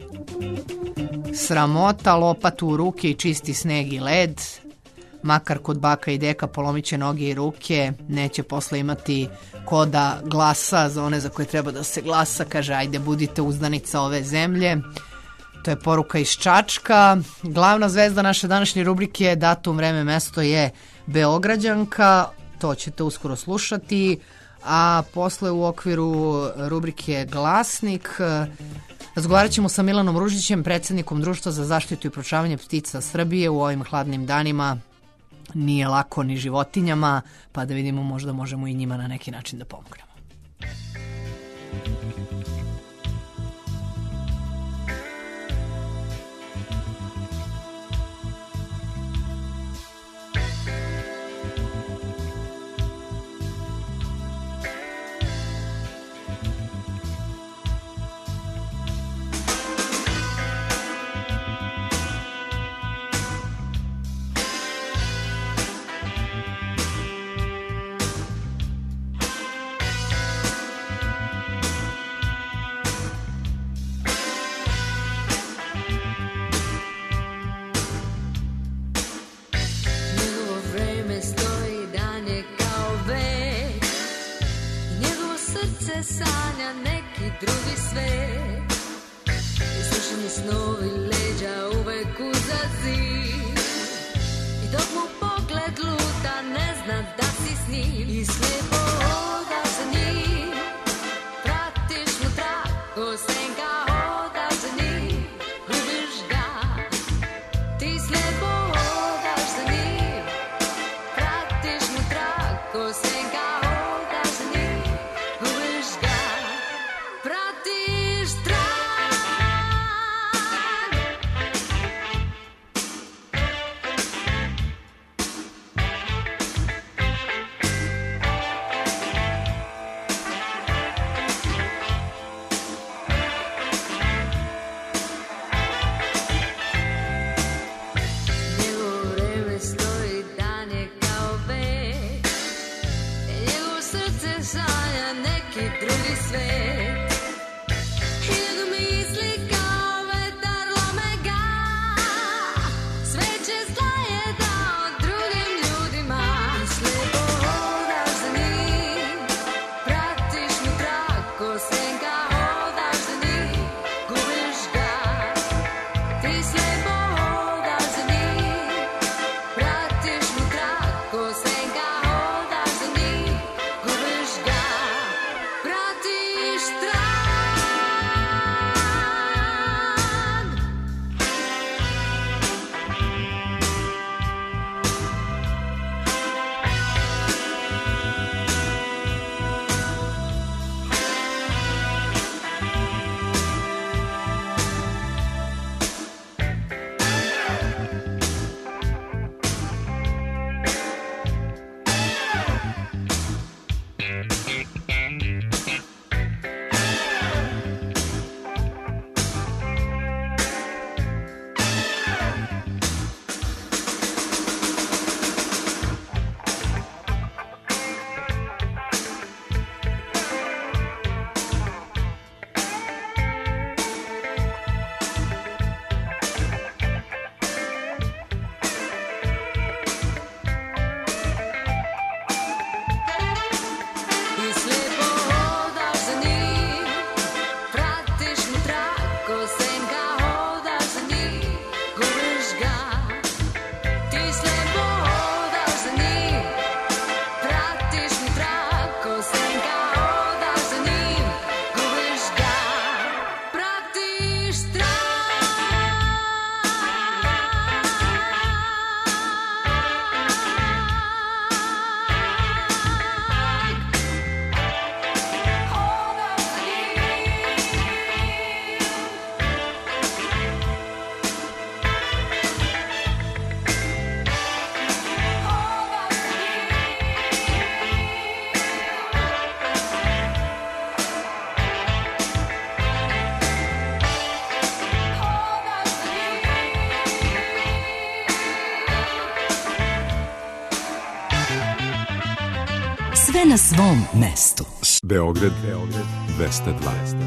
Sramota, lopatu u ruke i čisti sneg i led, makar kod baka i deka polomit će noge i ruke, neće posle imati ko da glasa za one za koje treba da se glasa, kaže, ajde budite uzdanica ove zemlje. To je poruka iz Čačka. Glavna zvezda naše današnje rubrike, datum, vreme, mesto je Beograđanka, to ćete uskoro slušati, a posle u okviru rubrike Glasnik razgovarat ćemo sa Milanom Ružićem, predsjednikom Društva za zaštitu i proučavanje ptica Srbije. U ovim hladnim danima nije lako ni životinjama, pa da vidimo, možda možemo i njima na neki način da pomognemo. Sanja neki drugi svet, isušeni snovi leđa uvek uza zid, i dok mu pogled luta ne zna da si s njim i slijepo hodaš za njim, pratiš mu trag ko senka, hodaš za njim, gubiš ga, ti slijepo hodaš za njim, pratiš mu trag ko senka, hodaš za njim, gubiš ga, pratiš trag. Sve na svom mestu. Beograd 202.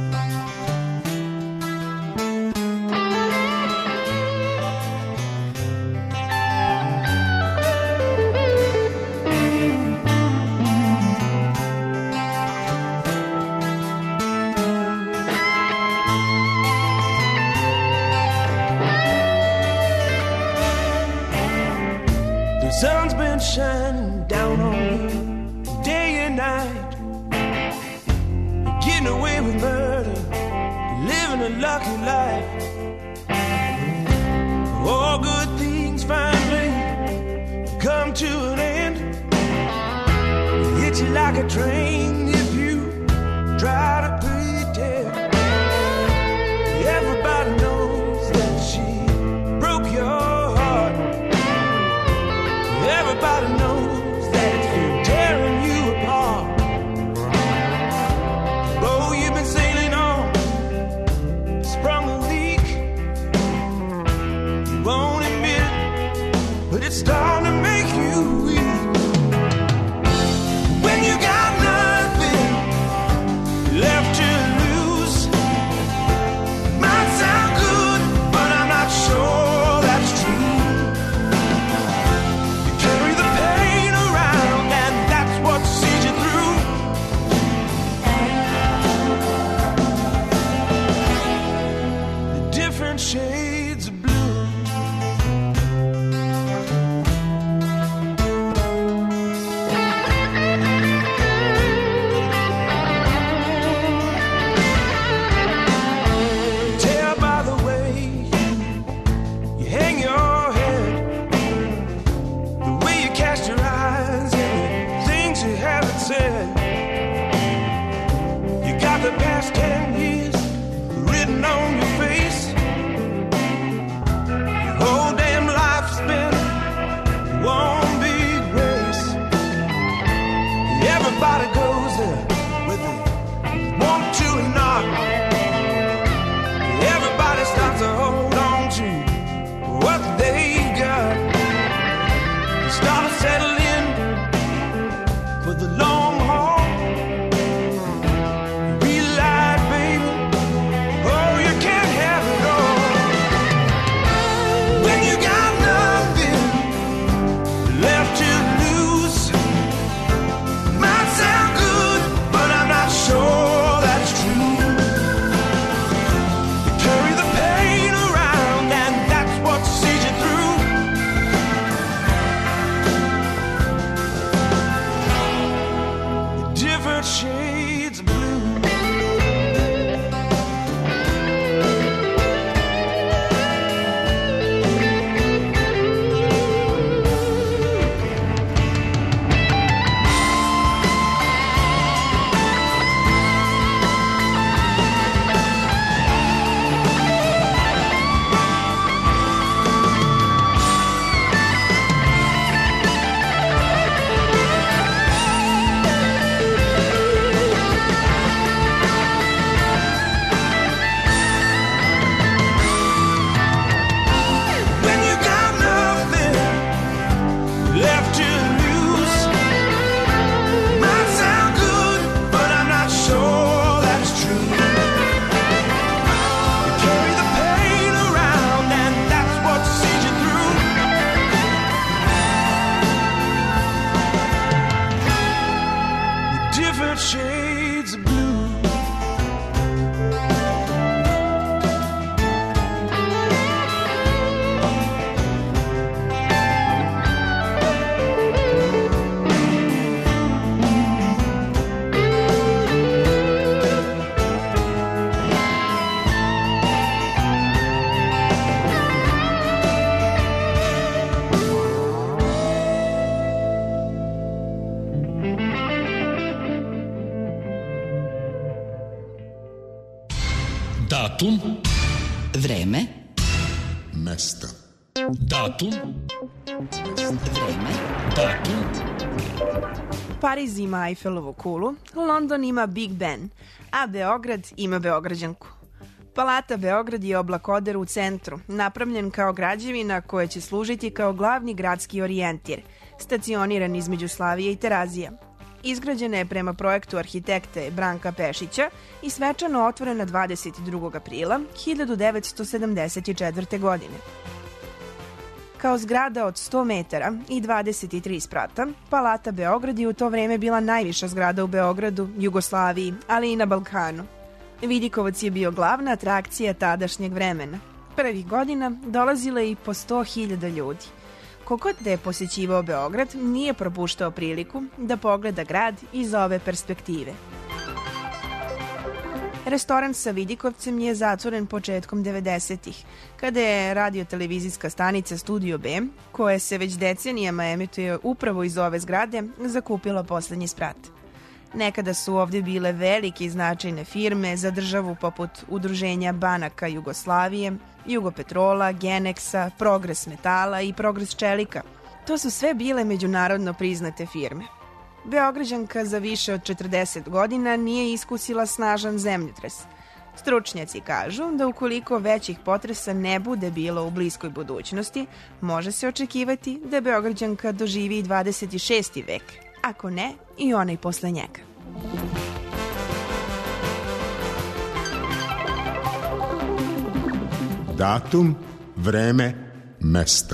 The sun's been shining down on me day and night, getting away with murder, living a lucky life. All good things finally come to an end. It hits you like a train if you try to pretend. Everybody knows that she broke your heart. Everybody knows that it's been tearing you apart. Oh, you've been sailing on, sprung a leak. You won't admit it, but it's starting to make you weak. When you got nothing left to lose, might sound good, but I'm not sure that's true. Carry the pain around, and that's what sees you through. The different shades of blue. Tell by the way you hang your head, the way you cast your eyes and the things you haven't said. You got the past 10 years written on your face. Your whole damn life's been one big race. Everybody goes there whether they want to or not. Everybody starts to hold on to what they got. Start to settle in for the long haul. Realize, baby, oh, you can't have it all. When you got nothing left to lose, might sound good, but I'm not sure that's true. You carry the pain around, and that's what sees you through. Different shades of blue. When you got nothing left to lose, might sound good, but I'm not sure that's true. You carry the pain around, and that's what sees you through. The different shades of blue. Datum, Vreme, mesta. Datum, vreme, datum, Pariz ima Eiffelovu kulu, London ima Big Ben, a Beograd ima Beograđanku. Palata Beograd je oblakoder u centru, napravljen kao građevina koja će služiti kao glavni gradski orijentir, stacioniran između Slavije i Terazija. izgrađena je prema projektu arhitekte Branka Pešića i svečano otvorena 22. aprila 1974. godine. Kao zgrada od 100 metara i 23 sprata, Palata Beograd je u to vreme bila najviša zgrada u Beogradu, Jugoslaviji, ali i na Balkanu. Vidikovac je bio glavna atrakcija tadašnjeg vremena. Prvih godina dolazilo je i po 100.000 ljudi. Kogod da je posećivao Beograd nije propuštao priliku da pogleda grad iz ove perspektive. Restoran sa Vidikovcem je zatvoren početkom 90-ih, kada je radio-televizijska stanica Studio B, koja se već decenijama emituje upravo iz ove zgrade, zakupila poslednji sprat. Nekada su ovde bile velike i značajne firme za državu poput Udruženja banaka Jugoslavije, Jugopetrola, Geneksa, Progres metala i Progres čelika. To su sve bile međunarodno priznate firme. Beograđanka za više od 40 godina nije iskusila snažan zemljotres. Stručnjaci kažu da ukoliko većih potresa ne bude bilo u bliskoj budućnosti, može se očekivati da Beograđanka doživi 26. vek, ako ne i onaj posle njega. Datum, vreme, mesto.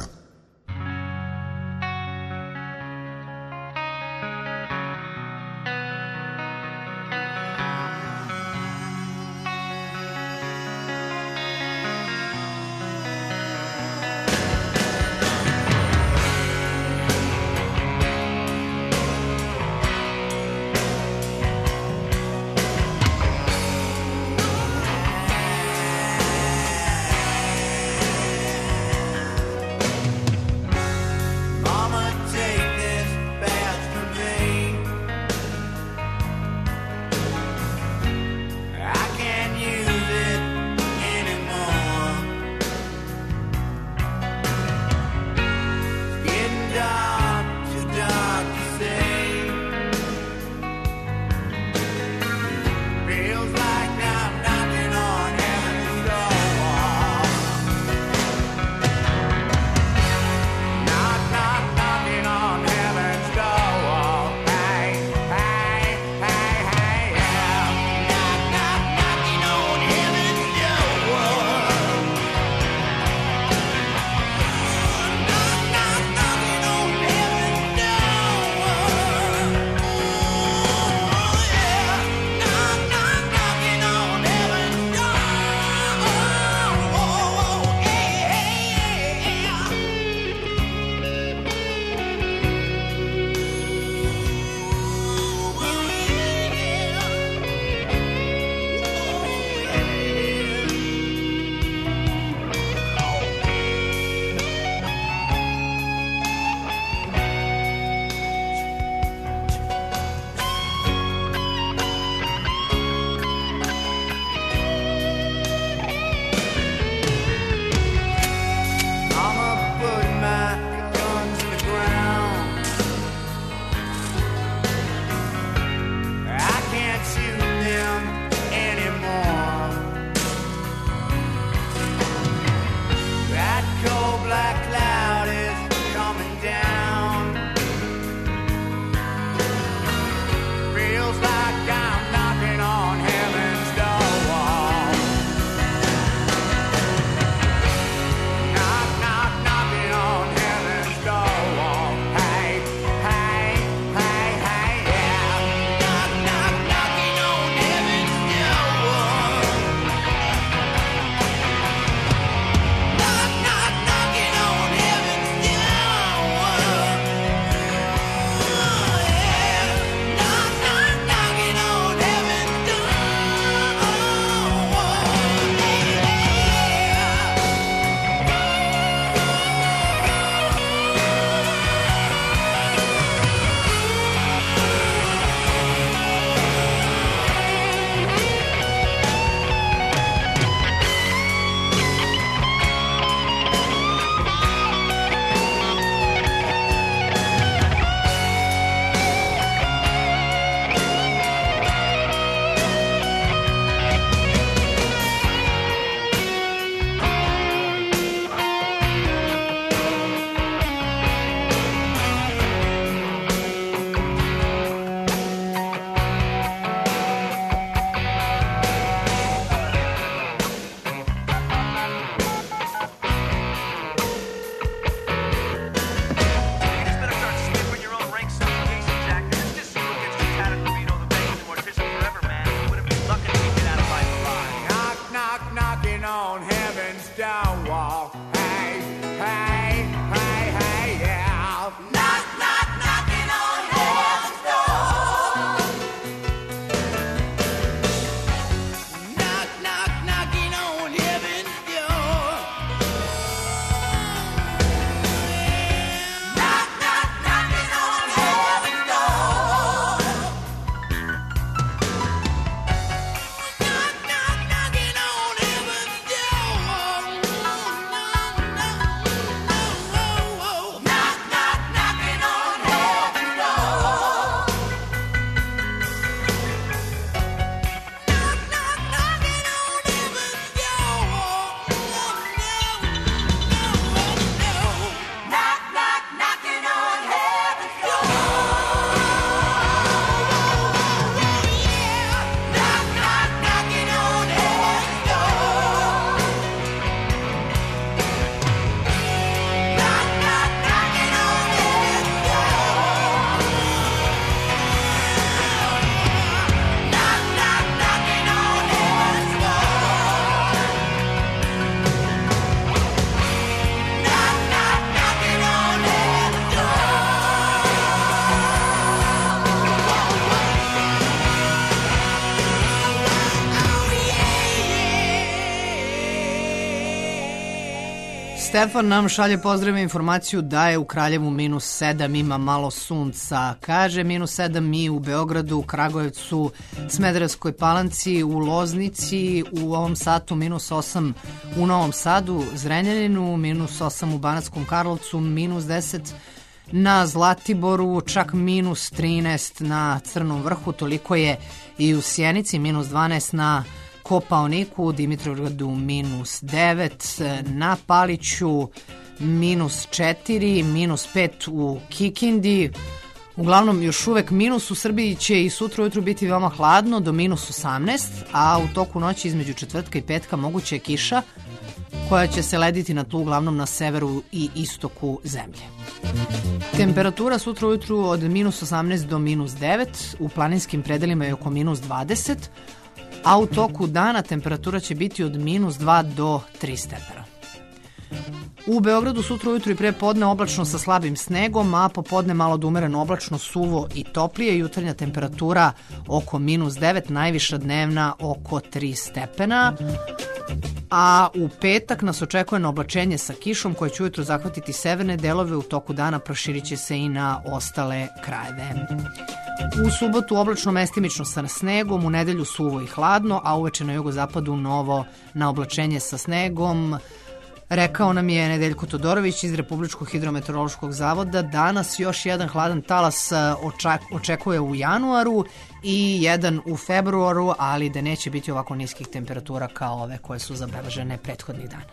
Stefan nam šalje pozdrav i informaciju da je u Kraljevu -7, ima malo sunca. Kaže -7 i u Beogradu, Kragujevcu, Smederevskoj Palanci, u Loznici, u ovom satu -8 u Novom Sadu, Zrenjaninu, -8 u Banatskom Karlovcu, -10 na Zlatiboru, čak -13 na Crnom Vrhu, toliko je i u Sjenici, -12 na Kopaoniku, u Dimitrovgradu -9, na Paliću -4, -5 u Kikindi. Uglavnom, još uvek minus. U Srbiji će i sutra ujutru biti veoma hladno, do -18, a u toku noći između četvrtka i petka moguće je kiša koja će se lediti na tlu uglavnom na severu i istoku zemlje. Temperatura sutra ujutru od -18 do -9, u planinskim predelima je oko -20, a u toku dana temperatura će biti od -2 do 3 stepena. U Beogradu sutra ujutru i pre podne oblačno sa slabim snegom, a popodne malo da umereno oblačno, suvo i toplije, jutarnja temperatura oko -9, najviša dnevna oko 3 stepena. A u petak nas očekuje na oblačenje sa kišom koje će ujutro zahvatiti severne delove, u toku dana proširit će se i na ostale krajeve. U subotu oblačno mestimično sa snegom, u nedelju suvo i hladno, a uveče na jugozapadu novo na oblačenje sa snegom. Rekao nam je Nedeljko Todorović iz Republičkog hidrometeorološkog zavoda. Danas još jedan hladan talas očekuje u januaru i jedan u februaru, ali da neće biti ovako niskih temperatura kao ove koje su zabeležene prethodnih dana.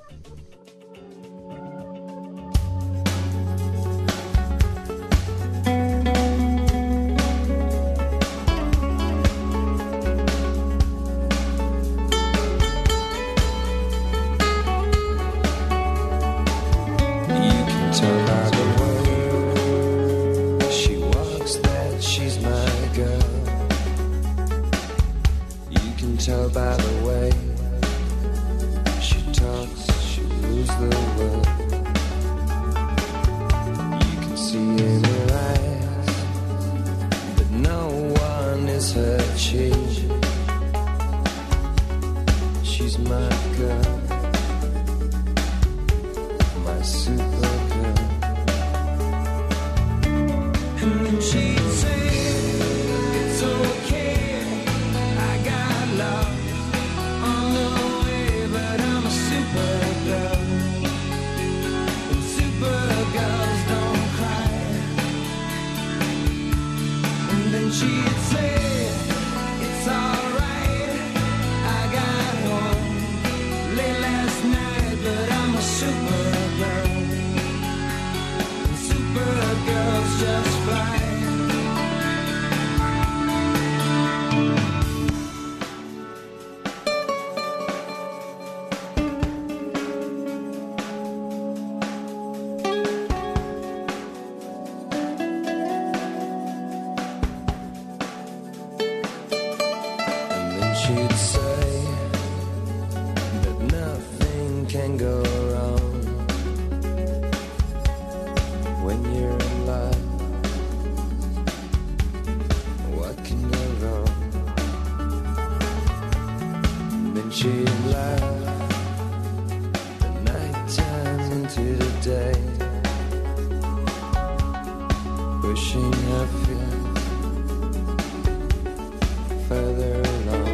Tell by the way she talks, she moves the world. You can see in her eyes that no one is her chief. She's my girl, my super girl. And then she'd say, it's okay, she'd say, it's alright, I got home late last night, but I'm a supergirl, and supergirls just fly. She'd say that nothing can go wrong when you're in love. What can go wrong? Then she'd laugh the night time into the day, pushing her feet further along.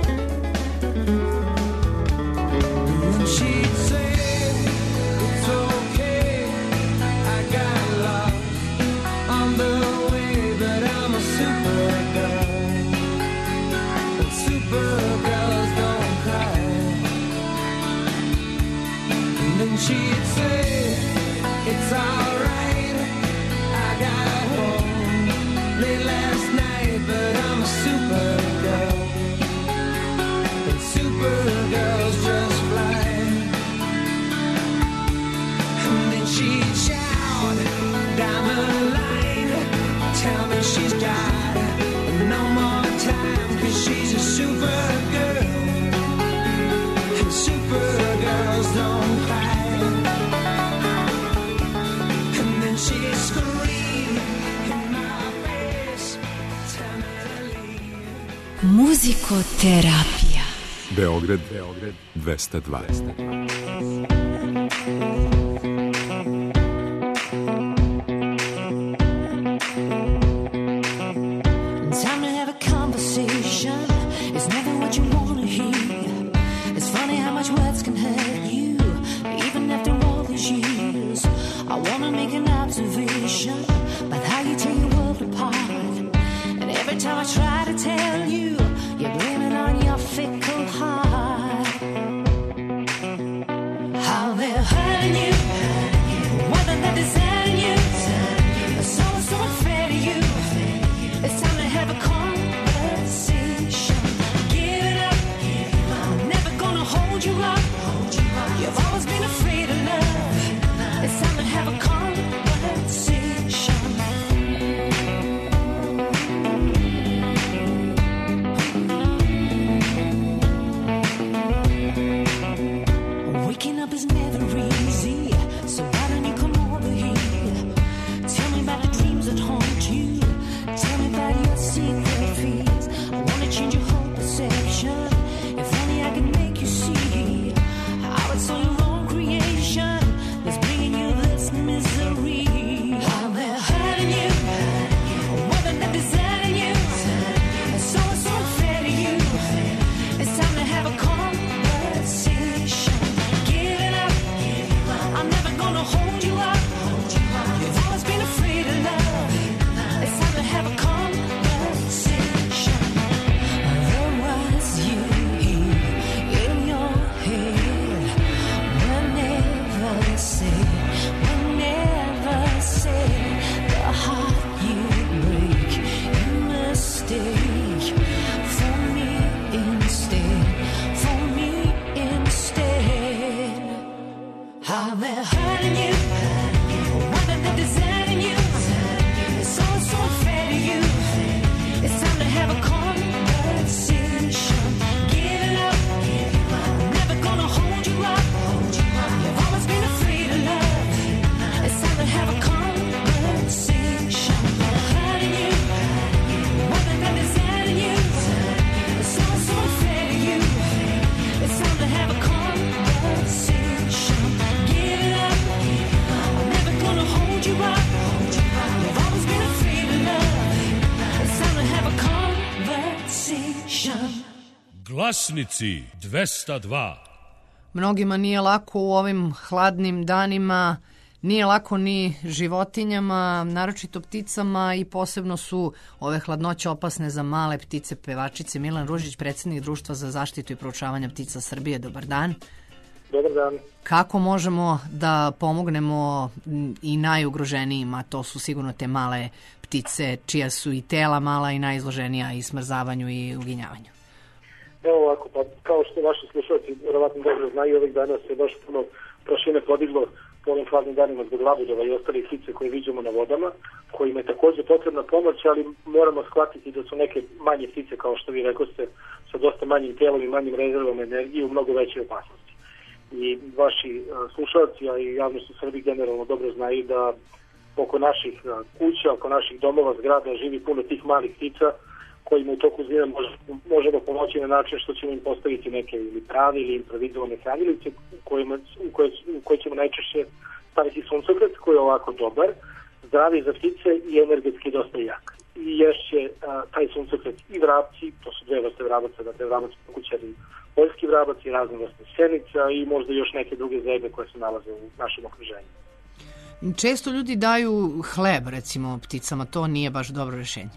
She'd say, it's okay, I got lost on the way, but I'm a supergirl, and supergirls don't cry. And then she'd say, it's alright, I got home late last night, but I'm a supergirl, and supergirls just fly. She'd shout down the line, tell me she's got no more time, 'cause she's a supergirl, and supergirls don't cry. And then she'd scream in my face, tell me to leave. Muzikoterapija. Beograd 202. Glasnici 202. Mnogima nije lako u ovim hladnim danima, nije lako ni životinjama, naročito pticama i posebno su ove hladnoće opasne za male ptice pevačice. Milan Ružić, predsjednik Društva za zaštitu i proučavanje ptica Srbije. Dobar dan. Dobar dan. Kako možemo da pomognemo i najugroženijima? To su sigurno te male ptice čija su i tela mala i najizloženija i smrzavanju i uginjavanju. Evo ovako, pa kao što vaši slušalci verovatno dobro znaju, ovih dana se baš puno prašine podiglo po ovim hladnim danima zbog labudova i ostalih ptice koje viđamo na vodama, kojima je takođe potrebna pomoć, ali moramo shvatiti da su neke manje ptice, kao što vi rekoste, sa dosta manjim telom i manjim rezervom energije u mnogo većoj opasnosti. I vaši slušalci, a i javnost u Srbiji generalno dobro znaju da oko naših kuća, oko naših domova, zgrada živi puno tih malih ptica kojima u toku zime možemo pomoći na način što ćemo im postaviti neke ili prave ili improvizovane hranilice u koje ćemo najčešće staviti suncokret koji je ovako dobar, zdravi za ptice i energetski dosta jak. I ješće taj suncokret i vrapci, to su dve vrste vrabaca, dakle vrabac pokućari, poljski vrabac i razne vrste senica i možda još neke druge zebe koje se nalaze u našem okruženju. Često ljudi daju hleb, recimo, pticama, to nije baš dobro rešenje.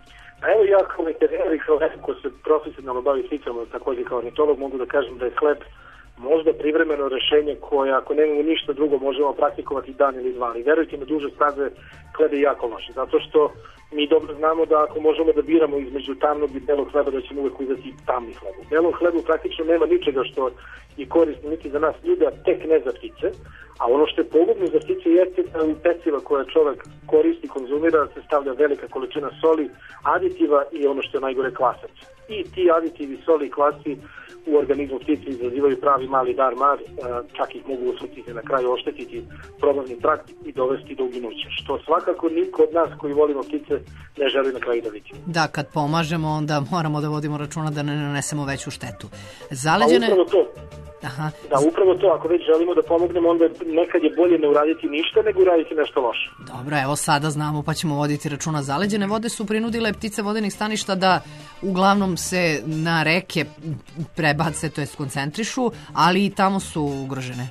A evo ja kao veterinar i kao neko ko se profesionalno bavi pticama, takođe kao ornitolog, mogu da kažem da je hleb možda privremeno rešenje koje ako nemamo ništa drugo možemo praktikovati dan ili dva, ali verujte na duže staze hleb je jako loš, zato što mi dobro znamo da ako možemo da biramo između tamnog i belog hleba da ćemo uvek uzeti tamni hleb. U belom hlebu praktično nema ničega što je korisno niti za nas ljude, a tek ne za ptice, a ono što je pogubno za ptice jeste da u peciva koje čovek koristi, konzumira, se stavlja velika količina soli, aditiva i ono što je najgore klasac. I ti aditivi, soli i klasi u organizmu ptice izazivaju pravi mali dar-mar, čak ih mogu osutiti na kraju, oštetiti probavni trakt i dovesti do uginuća, što svakako niko od nas koji volimo ptice ne želi na kraju da vidimo. Da, kad pomažemo, onda moramo da vodimo računa da ne nanesemo veću štetu. Zaleđene... Upravo to. Aha. Da, upravo to, ako već želimo da pomognemo, onda nekad je bolje ne uraditi ništa nego uraditi nešto loše. Dobro, evo sada znamo pa ćemo voditi računa. Zaleđene vode su prinudile ptice vodenih staništa da uglavnom se na reke prebace, to jest koncentrišu, ali i tamo su ugrožene.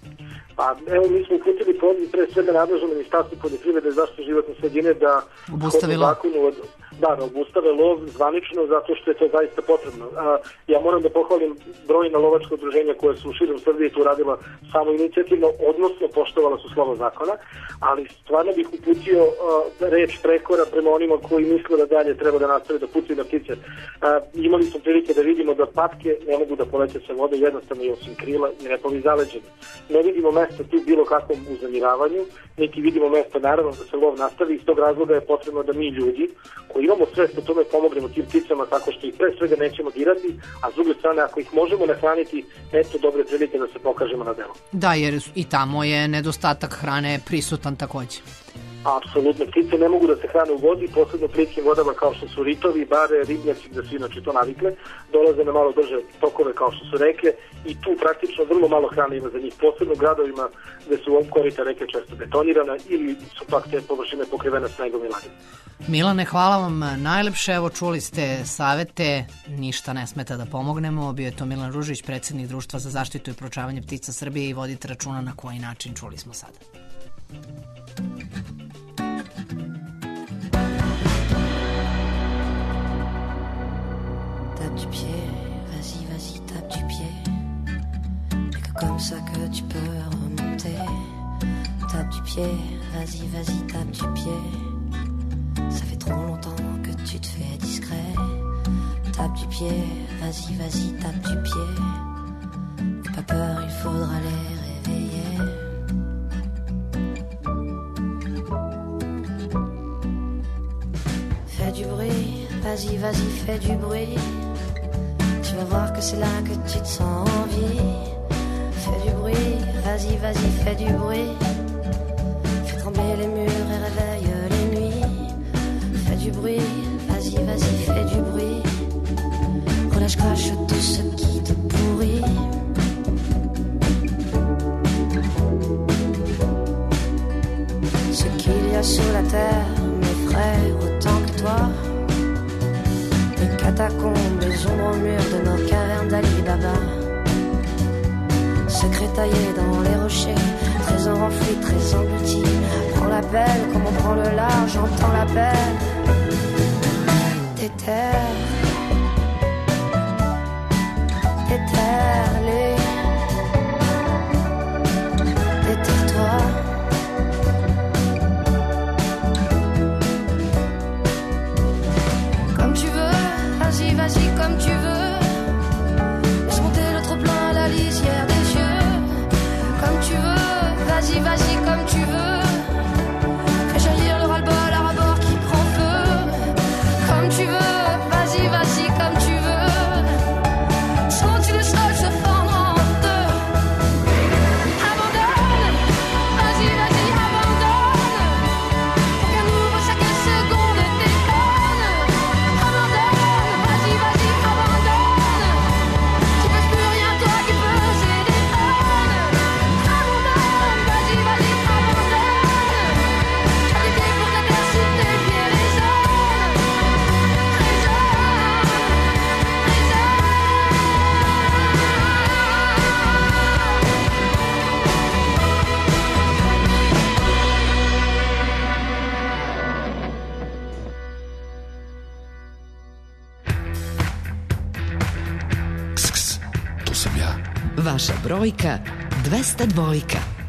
Pa evo mi smo uputili poziv pre svega nadležno Ministarstvo poljoprivrede i zaštite životne sredine da obustave lov zvanično zato što je to zaista potrebno. Ja moram da pohvalim brojna lovačka udruženja koja su u širom Srbije tu radila samo inicijativno, odnosno poštovala su slovo zakona, ali stvarno bih uputio reč prekora prema onima koji misle da dalje treba da nastave da pucaju na ptice. Imali smo prilike da vidimo da patke ne mogu da polete sa vode, jednostavno i osim krila i repovi zaleđeni. Ne vidimo mesta tu bilo kakvom uznemiravanju, niti vidimo mesta naravno da se lov nastavi, iz tog razloga je potrebno da mi ljudi koji imamo svest o tome pomognemo tim pticama tako što ih pre svega nećemo dirati, a s druge strane ako ih možemo nahraniti, eto dobre prilike da se pokažemo na delu. Da, jer i tamo je nedostatak hrane prisutan takođe. Apsolutno, ptice ne mogu da se hrane u vodi, posebno plitkim vodama kao što su ritovi, bare, ribnjaci, da su inače to navikle, dolaze na malo brže tokove kao što su reke i tu praktično vrlo malo hrane ima za njih, posebno u gradovima gde su korita reke često betonirana ili su pak te površine pokrivene snegom i ladom. Milane, hvala vam najlepše, evo čuli ste savete, ništa ne smeta da pomognemo, bio je to Milan Ružić, predsjednik Društva za zaštitu i proučavanje ptica Srbije i vodite računa na koji način, čuli smo sada. Tape du pied, vas-y, vas-y, tape du pied. Y'a que comme ça que tu peux remonter. Tape du pied, vas-y, vas-y, tape du pied. Ça fait trop longtemps que tu te fais discret. Tape du pied, vas-y, vas-y, tape du pied. N'aie pas peur, il faudra les réveiller. Fais du bruit, vas-y, vas-y, fais du bruit. Tu vas voir que c'est là que tu te sens en vie. Fais du bruit, vas-y, vas-y, fais du bruit. Fais trembler les murs et réveille les nuits. Fais du bruit, vas-y, vas-y, fais du bruit. Relâche, crache tout ce qui te pourrit. Ce qu'il y a sur la terre m'effraie autant que toi. catacombes, les ombres au mur de nos cavernes d'Ali Baba. Secret taillé dans les rochers, trésor enfoui, très englouti. Prends l'appel comme on prend le large, j'entends l'appel des terres, déterrelées, déterre-toi. Comme tu veux, vas-y, vas-y, comme tu veux. Laisse monter le trop-plein à la lisière des yeux. Comme tu veux, vas-y, vas-y, comme tu veux. Fais jaillir le ras-le-bol à rabord qui prend feu. Comme tu veux, vas-y, vas-y, comme tu veux. Sens-tu le sol se fendre en deux? Abandonne, vas-y, vas-y, abandonne. Pour qu'un ouvre chaque seconde déconne. Abandonne, vas-y, vas-y, abandonne. Tu peux plus rien, toi qui faisais des tonnes. Abandonne, vas-y, vas-y, abandonne. J'ai lutté pour ta terre sous tes pieds résonne. Ks, to sam ja. Vaša brojka 202.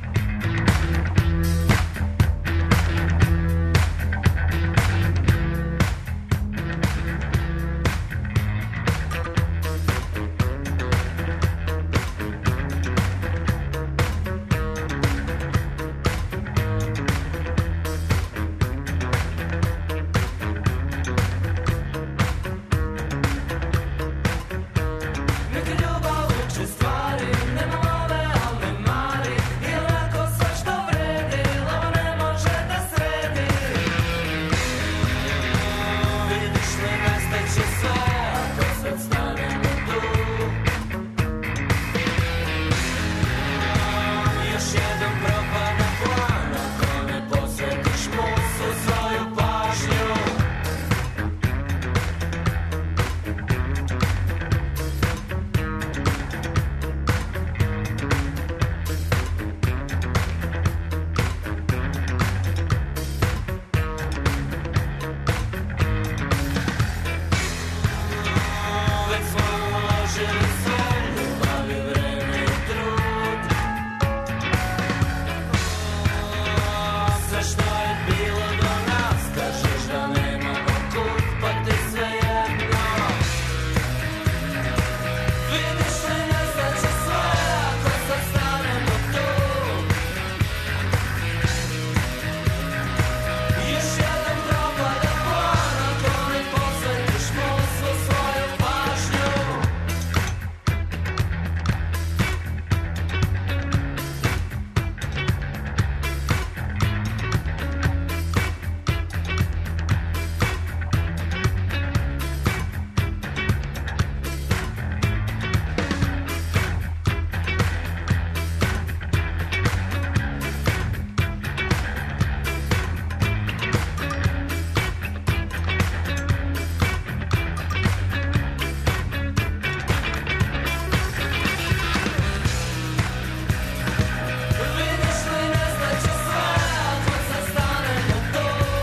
Neka ljubav uči stvari, nema love, al ne mari. I lako sve što vredi, lova ne može da sredi. Vidiš li, nestaće sve, ako sad stanemo tu. Još jedan propada plan, ako ne posvetiš mu svu svoju pažnju. Već smo uložili sve, ljubav i vreme i trud. Sve što je bilo do nas, kažeš da nemamo kud, pa ti svejedno. Vidiš li, nestaće sve, ako sad stanemo tu. Još jedan propada plan, ako ne posvetiš mu svu svoju pažnju. Vidiš li, nestaće sve, ako sad stanemo tu.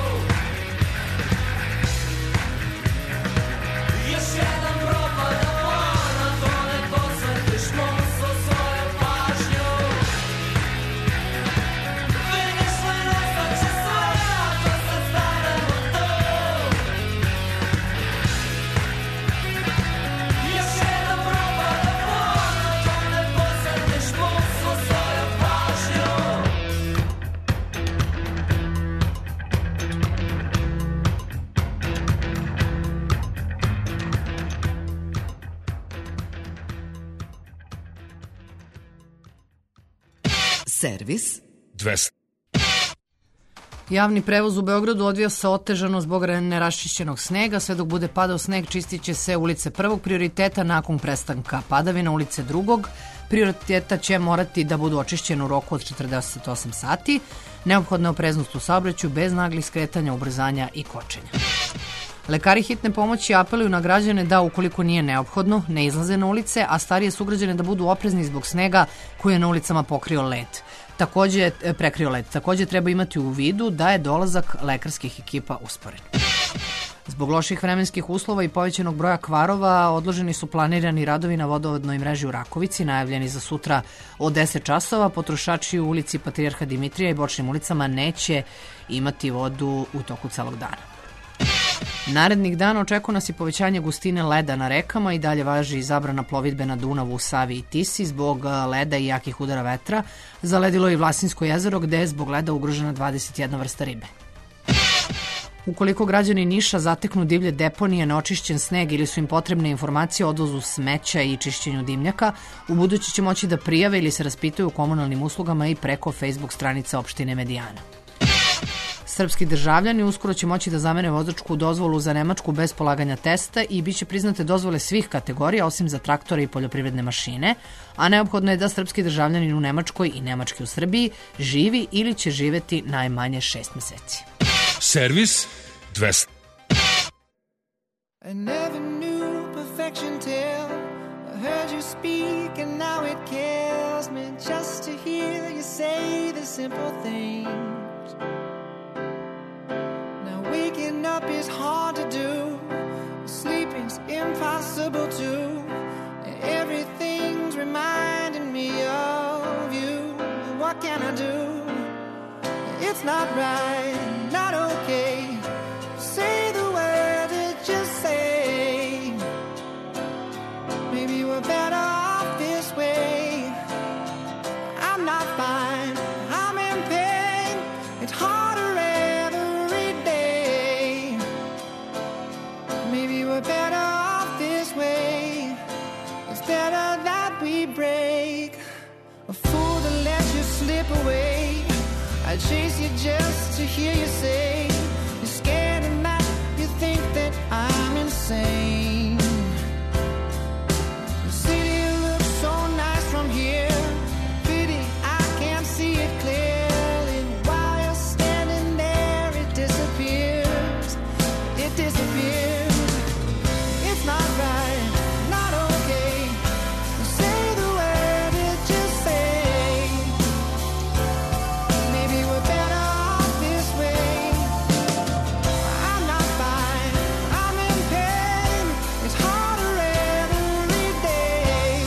Još jedan propada plan, ako ne posvetiš mu svu svoju pažnju. Vidiš li, nestaće sve, ako sad stanemo tu. Još jedan propada plan, ako ne posvetiš mu svu svoju pažnju. Servis 200. Javni prevoz u Beogradu odvija se otežano zbog neraščišćenog snega. Sve dok bude padao sneg, čistit će se ulice prvog prioriteta. Nakon prestanka padavina, ulice drugog prioriteta će morati da budu očišćene u roku od 48 sati. Neophodna je opreznost u saobraćaju bez naglih skretanja, ubrzanja i kočenja. Lekari hitne pomoći apeluju na građane da, ukoliko nije neophodno, ne izlaze na ulice, a starije sugrađane da budu oprezni zbog snega koji je na ulicama prekrio led. Takođe treba imati u vidu da je dolazak lekarskih ekipa usporen. Zbog loših vremenskih uslova i povećanog broja kvarova odloženi su planirani radovi na vodovodnoj mreži u Rakovici, najavljeni za sutra od 10 časova. Potrošači u ulici Patrijarha Dimitrija i bočnim ulicama neće imati vodu u toku celog dana. Narednih dana očekuje nas i povećanje gustine leda na rekama i dalje važi zabrana plovidbe na Dunavu, Savi i Tisi zbog leda i jakih udara vetra. Zaledilo je i Vlasinsko jezero gde je zbog leda ugrožena 21 vrsta ribe. Ukoliko građani Niša zateknu divlje deponije, neočišćen sneg ili su im potrebne informacije o odvozu smeća i čišćenju dimnjaka, u budući će moći da prijave ili se raspitaju o komunalnim uslugama i preko Facebook stranice opštine Medijana. Srpski državljani uskoro će moći da zamene vozačku dozvolu za Nemačku bez polaganja testa i biće priznate dozvole svih kategorija osim za traktore i poljoprivredne mašine, a neophodno je da srpski državljanin u Nemačkoj i nemački u Srbiji živi ili će živeti najmanje 6 meseci. Servis 200. I never knew perfection till I heard you speak and now it kills me just to hear you say the simple things. Now waking up is hard to do, sleeping's impossible too. Everything's reminding me of you. What can I do? It's not right, not okay. Say the word that you say. Maybe we're better off this way. I'm not fine, I'm in pain. It's harder every day. Maybe we're better off this way. It's better that we break. A fool that lets you slip away. I chase you just to hear you say you're scared and that you think that I'm insane. The city looks so nice from here. Pity I can't see it clearly. While you're standing there, it disappears. It disappears. It's not right, not okay. Say the word that you say. Maybe we're better off this way. I'm not fine, I'm in pain. It's harder every day.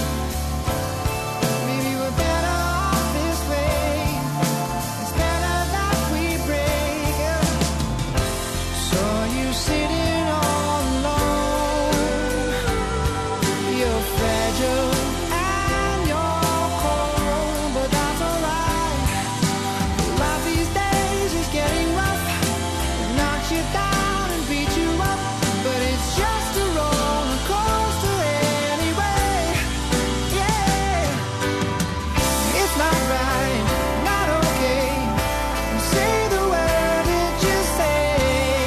Maybe we're better off this way. It's better that we break up. Saw you sitting all alone. You're fragile and you're cold, but that's alright. Life these days is getting rough. It knocks you down and beats you up, but it's just a roller coaster anyway. Yeah, it's not right, not okay. Say the word that you say.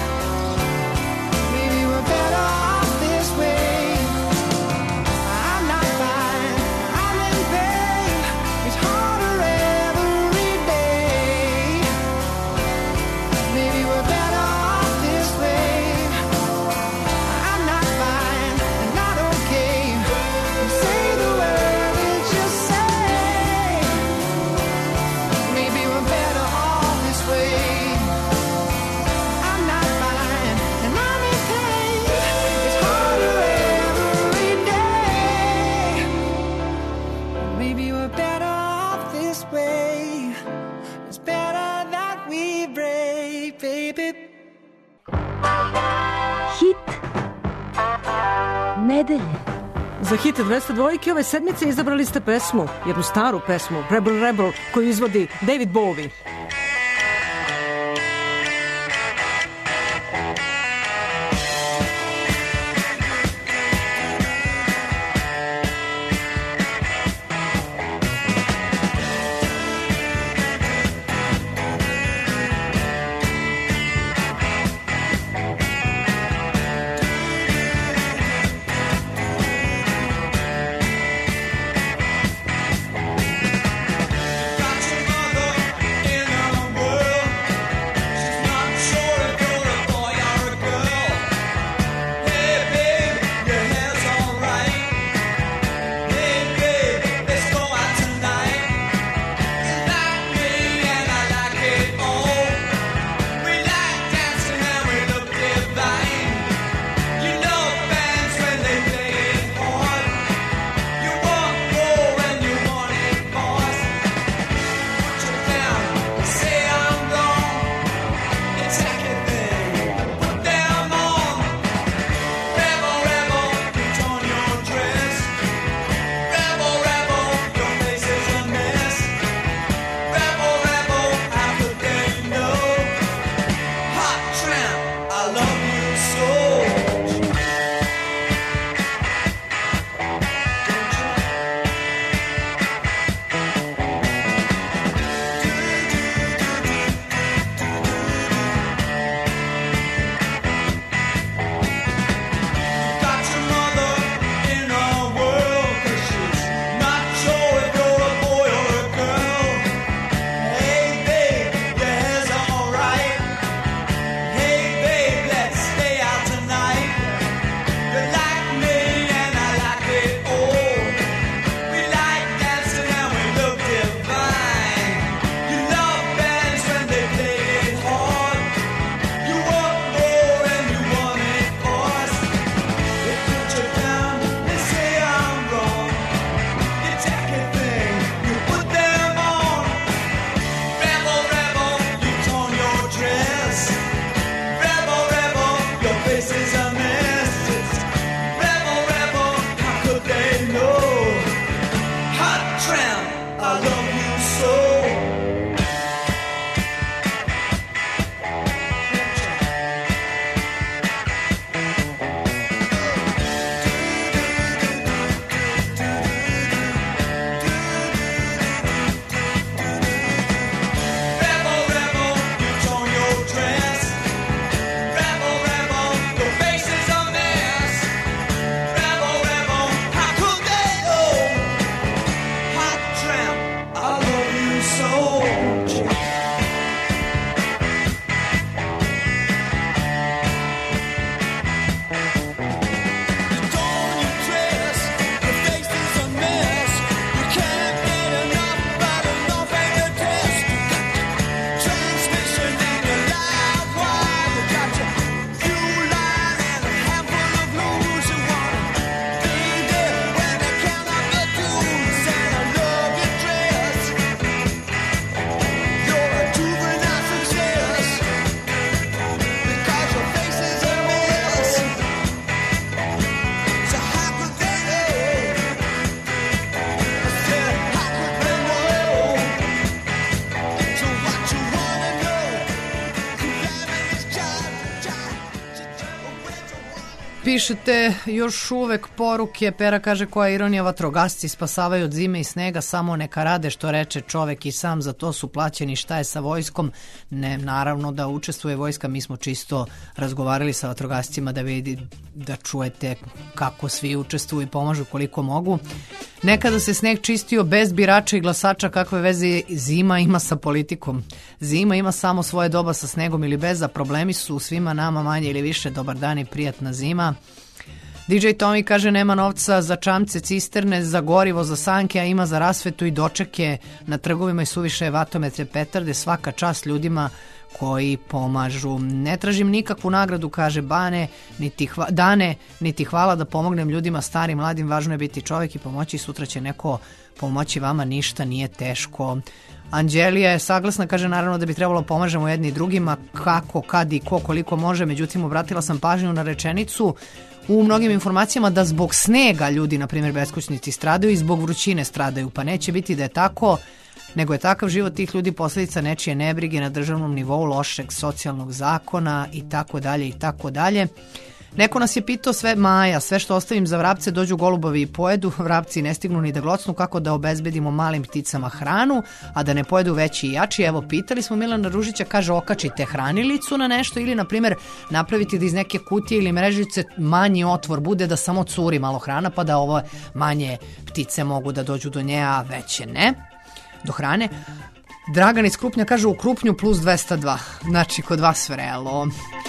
Maybe we're better off this way. I'm not fine, I'm in pain. It's harder every day. Maybe we're better off this way. I'm not fine and not okay. Say the word that you say. Maybe we're better off this way. I'm not fine and I'm in pain. It's harder every day. Maybe we're better off this way. It's better that we break, baby. Hit nedelje. Za hit 202 ove sedmice izabrali ste pesmu, jednu staru pesmu, Rebel Rebel, koju izvodi David Bowie. Got your mother in pišete još uvek poruke. Pera kaže, koja ironija, vatrogasci spasavaju od zime i snega, samo neka rade što reče čovek i sam, za to su plaćeni. Šta je sa vojskom? Ne, naravno da učestvuje vojska, mi smo čisto razgovarali sa vatrogascima da čujete kako svi učestvuju i pomažu koliko mogu. Nekada se sneg čistio bez birača i glasača, kakve veze zima ima sa politikom? Zima ima samo svoje doba sa snegom ili bez, a problemi su svima nama manje ili više. Dobar dan i prijatna zima. DJ Tomi kaže, nema novca za čamce, cisterne, za gorivo, za sanke, a ima za rasvetu i dočeke na trgovima i suviše vatometre, petarde. Svaka čast ljudima koji pomažu. Ne tražim nikakvu nagradu, kaže Dane, niti hvala da pomognem ljudima starim, mladim, važno je biti čovjek i pomoći, sutra će neko pomoći vama, ništa nije teško. Anđelija je saglasna, kaže naravno da bi trebalo pomažemo jedni i drugima, kako, kad i ko, koliko može, međutim obratila sam pažnju na rečenicu u mnogim informacijama da zbog snega ljudi, na primjer beskućnici, stradaju i zbog vrućine stradaju, pa neće biti da je tako, nego je takav život tih ljudi posljedica nečije nebrige na državnom nivou, lošeg socijalnog zakona i tako dalje i tako dalje. Neko nas je pitao, sve što ostavim za vrapce dođu golubovi i pojedu, vrapci ne stignu ni da glocnu, kako da obezbedimo malim pticama hranu, a da ne pojedu veći i jači. Evo, pitali smo Milana Ružića, kaže okačite hranilicu na nešto ili, na primjer, napraviti da iz neke kutije ili mrežice manji otvor bude da samo curi malo hrana, pa da ovo manje ptice mogu da dođu do nje, a veće ne, do hrane. Dragan iz Krupnja kaže u Krupnju plus 202, znači kod vas vrelo.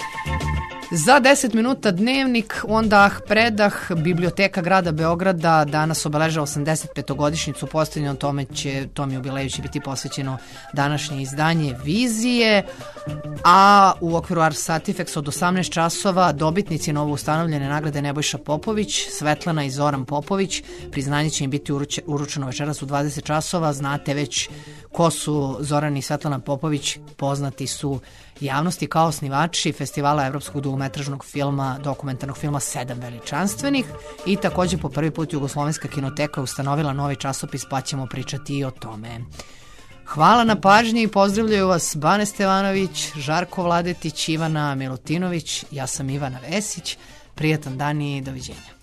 Za 10 minuta dnevnik, onda predah. Biblioteka grada Beograda danas obeležava 85-godišnjicu postojanja, tom jubileju će biti posvećeno današnje izdanje Vizije, a u okviru Ars Satifex od 18 časova dobitnici novo ustanovljene nagrade Nebojša Popović, Svetlana i Zoran Popović. Priznanje će im biti uručeno večeras u 20 časova. Znate već ko su Zoran i Svetlana Popović, poznati su javnosti kao osnivači Festivala evropskog dugometražnog filma, dokumentarnog filma 7 veličanstvenih, i također po prvi put Jugoslovenska kinoteka ustanovila novi časopis, pa ćemo pričati i o tome. Hvala na pažnji i pozdravljaju vas Bane Stevanović, Žarko Vladetić, Ivana Milutinović, ja sam Ivana Vesić. Prijatan dan i doviđenja.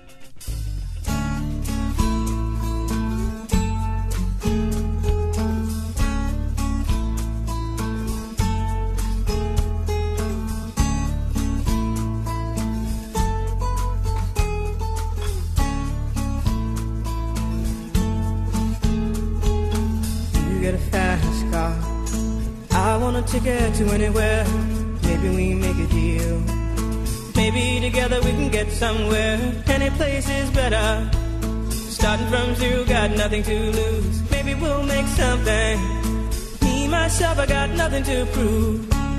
Get a fast car, I want a ticket to anywhere. Maybe we make a deal. Maybe together we can get somewhere. Any place is better. Starting from zero, got nothing to lose. Maybe we'll make something. Me, myself, I got nothing to prove.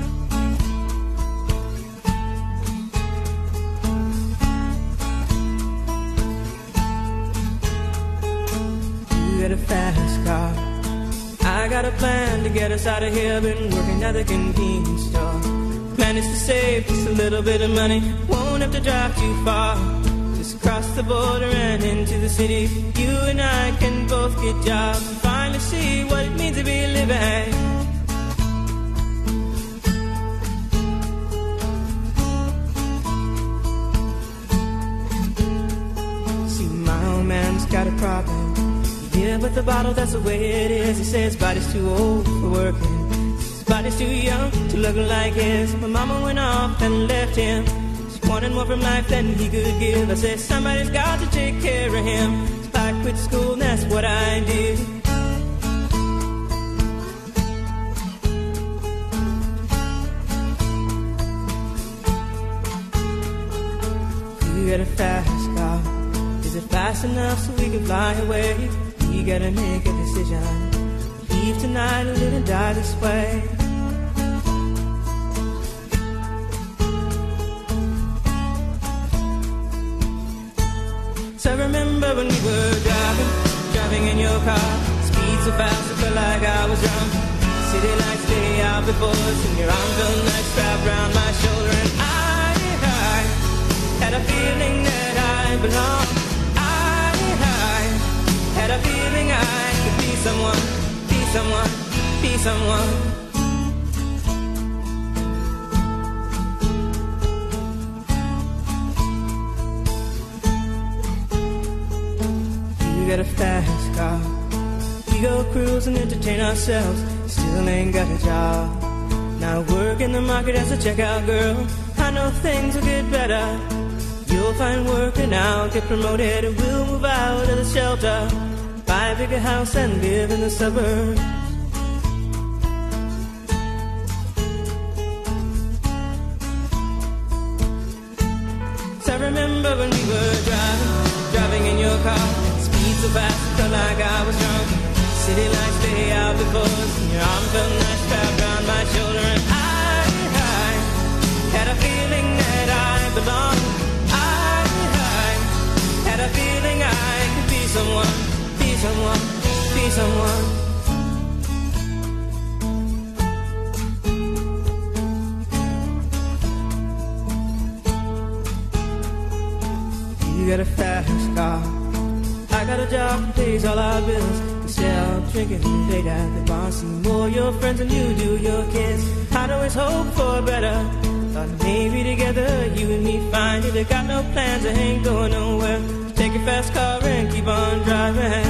You get a fast car, I got a plan to get us out of here. Been working at the convenience store. Plan is to save just a little bit of money. Won't have to drive too far. Just cross the border and into the city. You and I can both get jobs and finally see what it means to be living. See, my old man's got a problem. Yeah, but the bottle, that's the way it is. He says his body's too old for working. His body's too young to look like his. My mama went off and left him. She wanted more from life than he could give. I said, somebody's got to take care of him. So I quit school and that's what I did. You got a fast car. Is it fast enough so we can fly away? You gotta make a decision. Leave tonight or live and die this way. So I remember when we were driving in your car. Speed so fast I felt like I was drunk. City lights lay out before us and your arm felt nice wrapped around my shoulder. And I had a feeling that I belonged. Had a feeling I could be someone, be someone, be someone. get a fast car. We go cruise and entertain ourselves. Still ain't got a job. Now work in the market as a checkout girl. I know things will get better. You'll find work and I'll get promoted and we'll move out of the shelter. Buy a bigger house and live in the suburbs. So I remember when we were driving in your car. Speed so fast, it felt like I was drunk. City lights lay out before us, and your arm felt nice wrapped around my shoulder. And I had a feeling that I belonged. I had a feeling I could be someone, be someone, be someone. You got a fast car. I got a job that pays all our bills. Can sell, drinking, date at the bar. See more your friends than you do your kids. I'd always hope for better. Thought maybe together you and me find it. I got no plans, I ain't going nowhere. Take your fast car and keep on driving.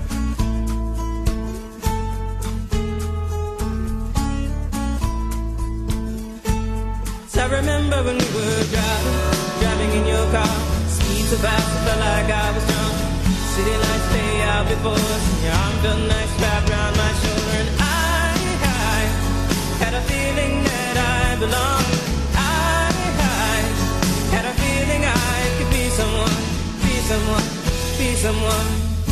So I remember when we were driving in your car. Speed so fast, I felt like I was drunk. City lights lay out before us, and your arm felt nice wrapped around my shoulder. And I had a feeling that I belonged. I had a feeling I could be someone, be someone, be someone.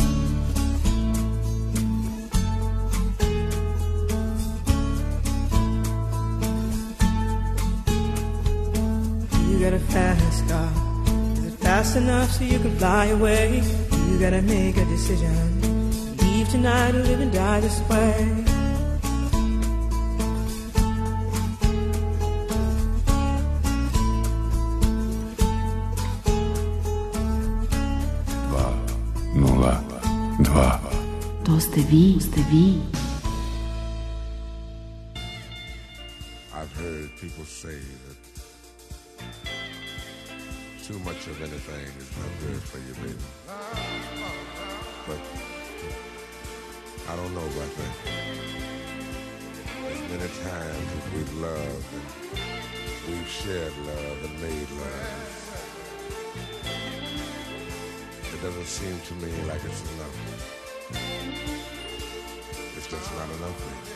You got a fast car. Is it fast enough so you can fly away? You gotta make a decision. Leave tonight or live and die this way. To ste vi, I've heard people say that too much of anything is not good for you, baby. But I don't know about that. As many times as we've loved and we've shared love and made love, it doesn't seem to me like it's enough. It's just not enough, baby.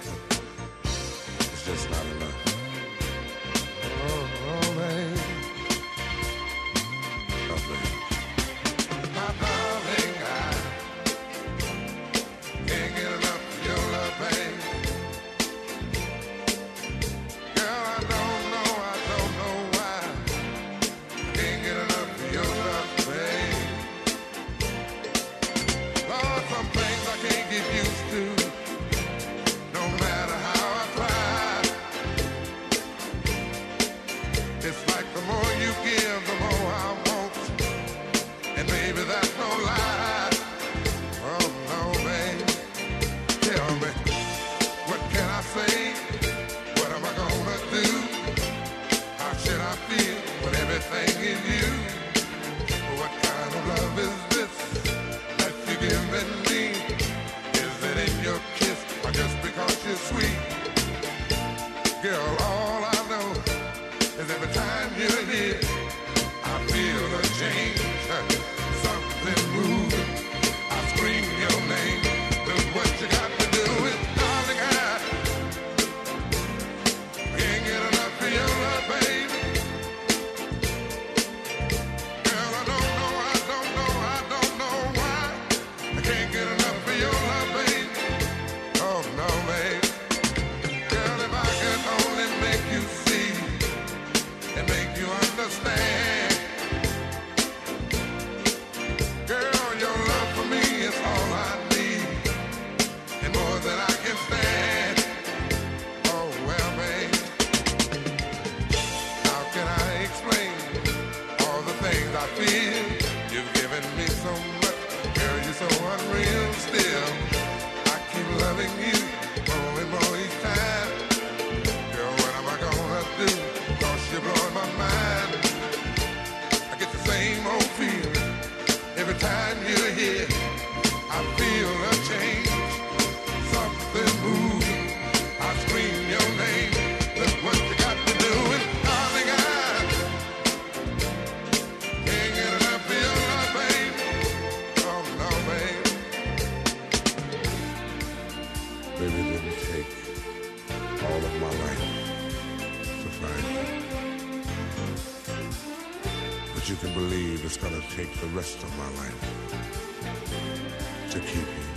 It's just not enough. Oh, baby. You you can believe it's gonna take the rest of my life to keep you.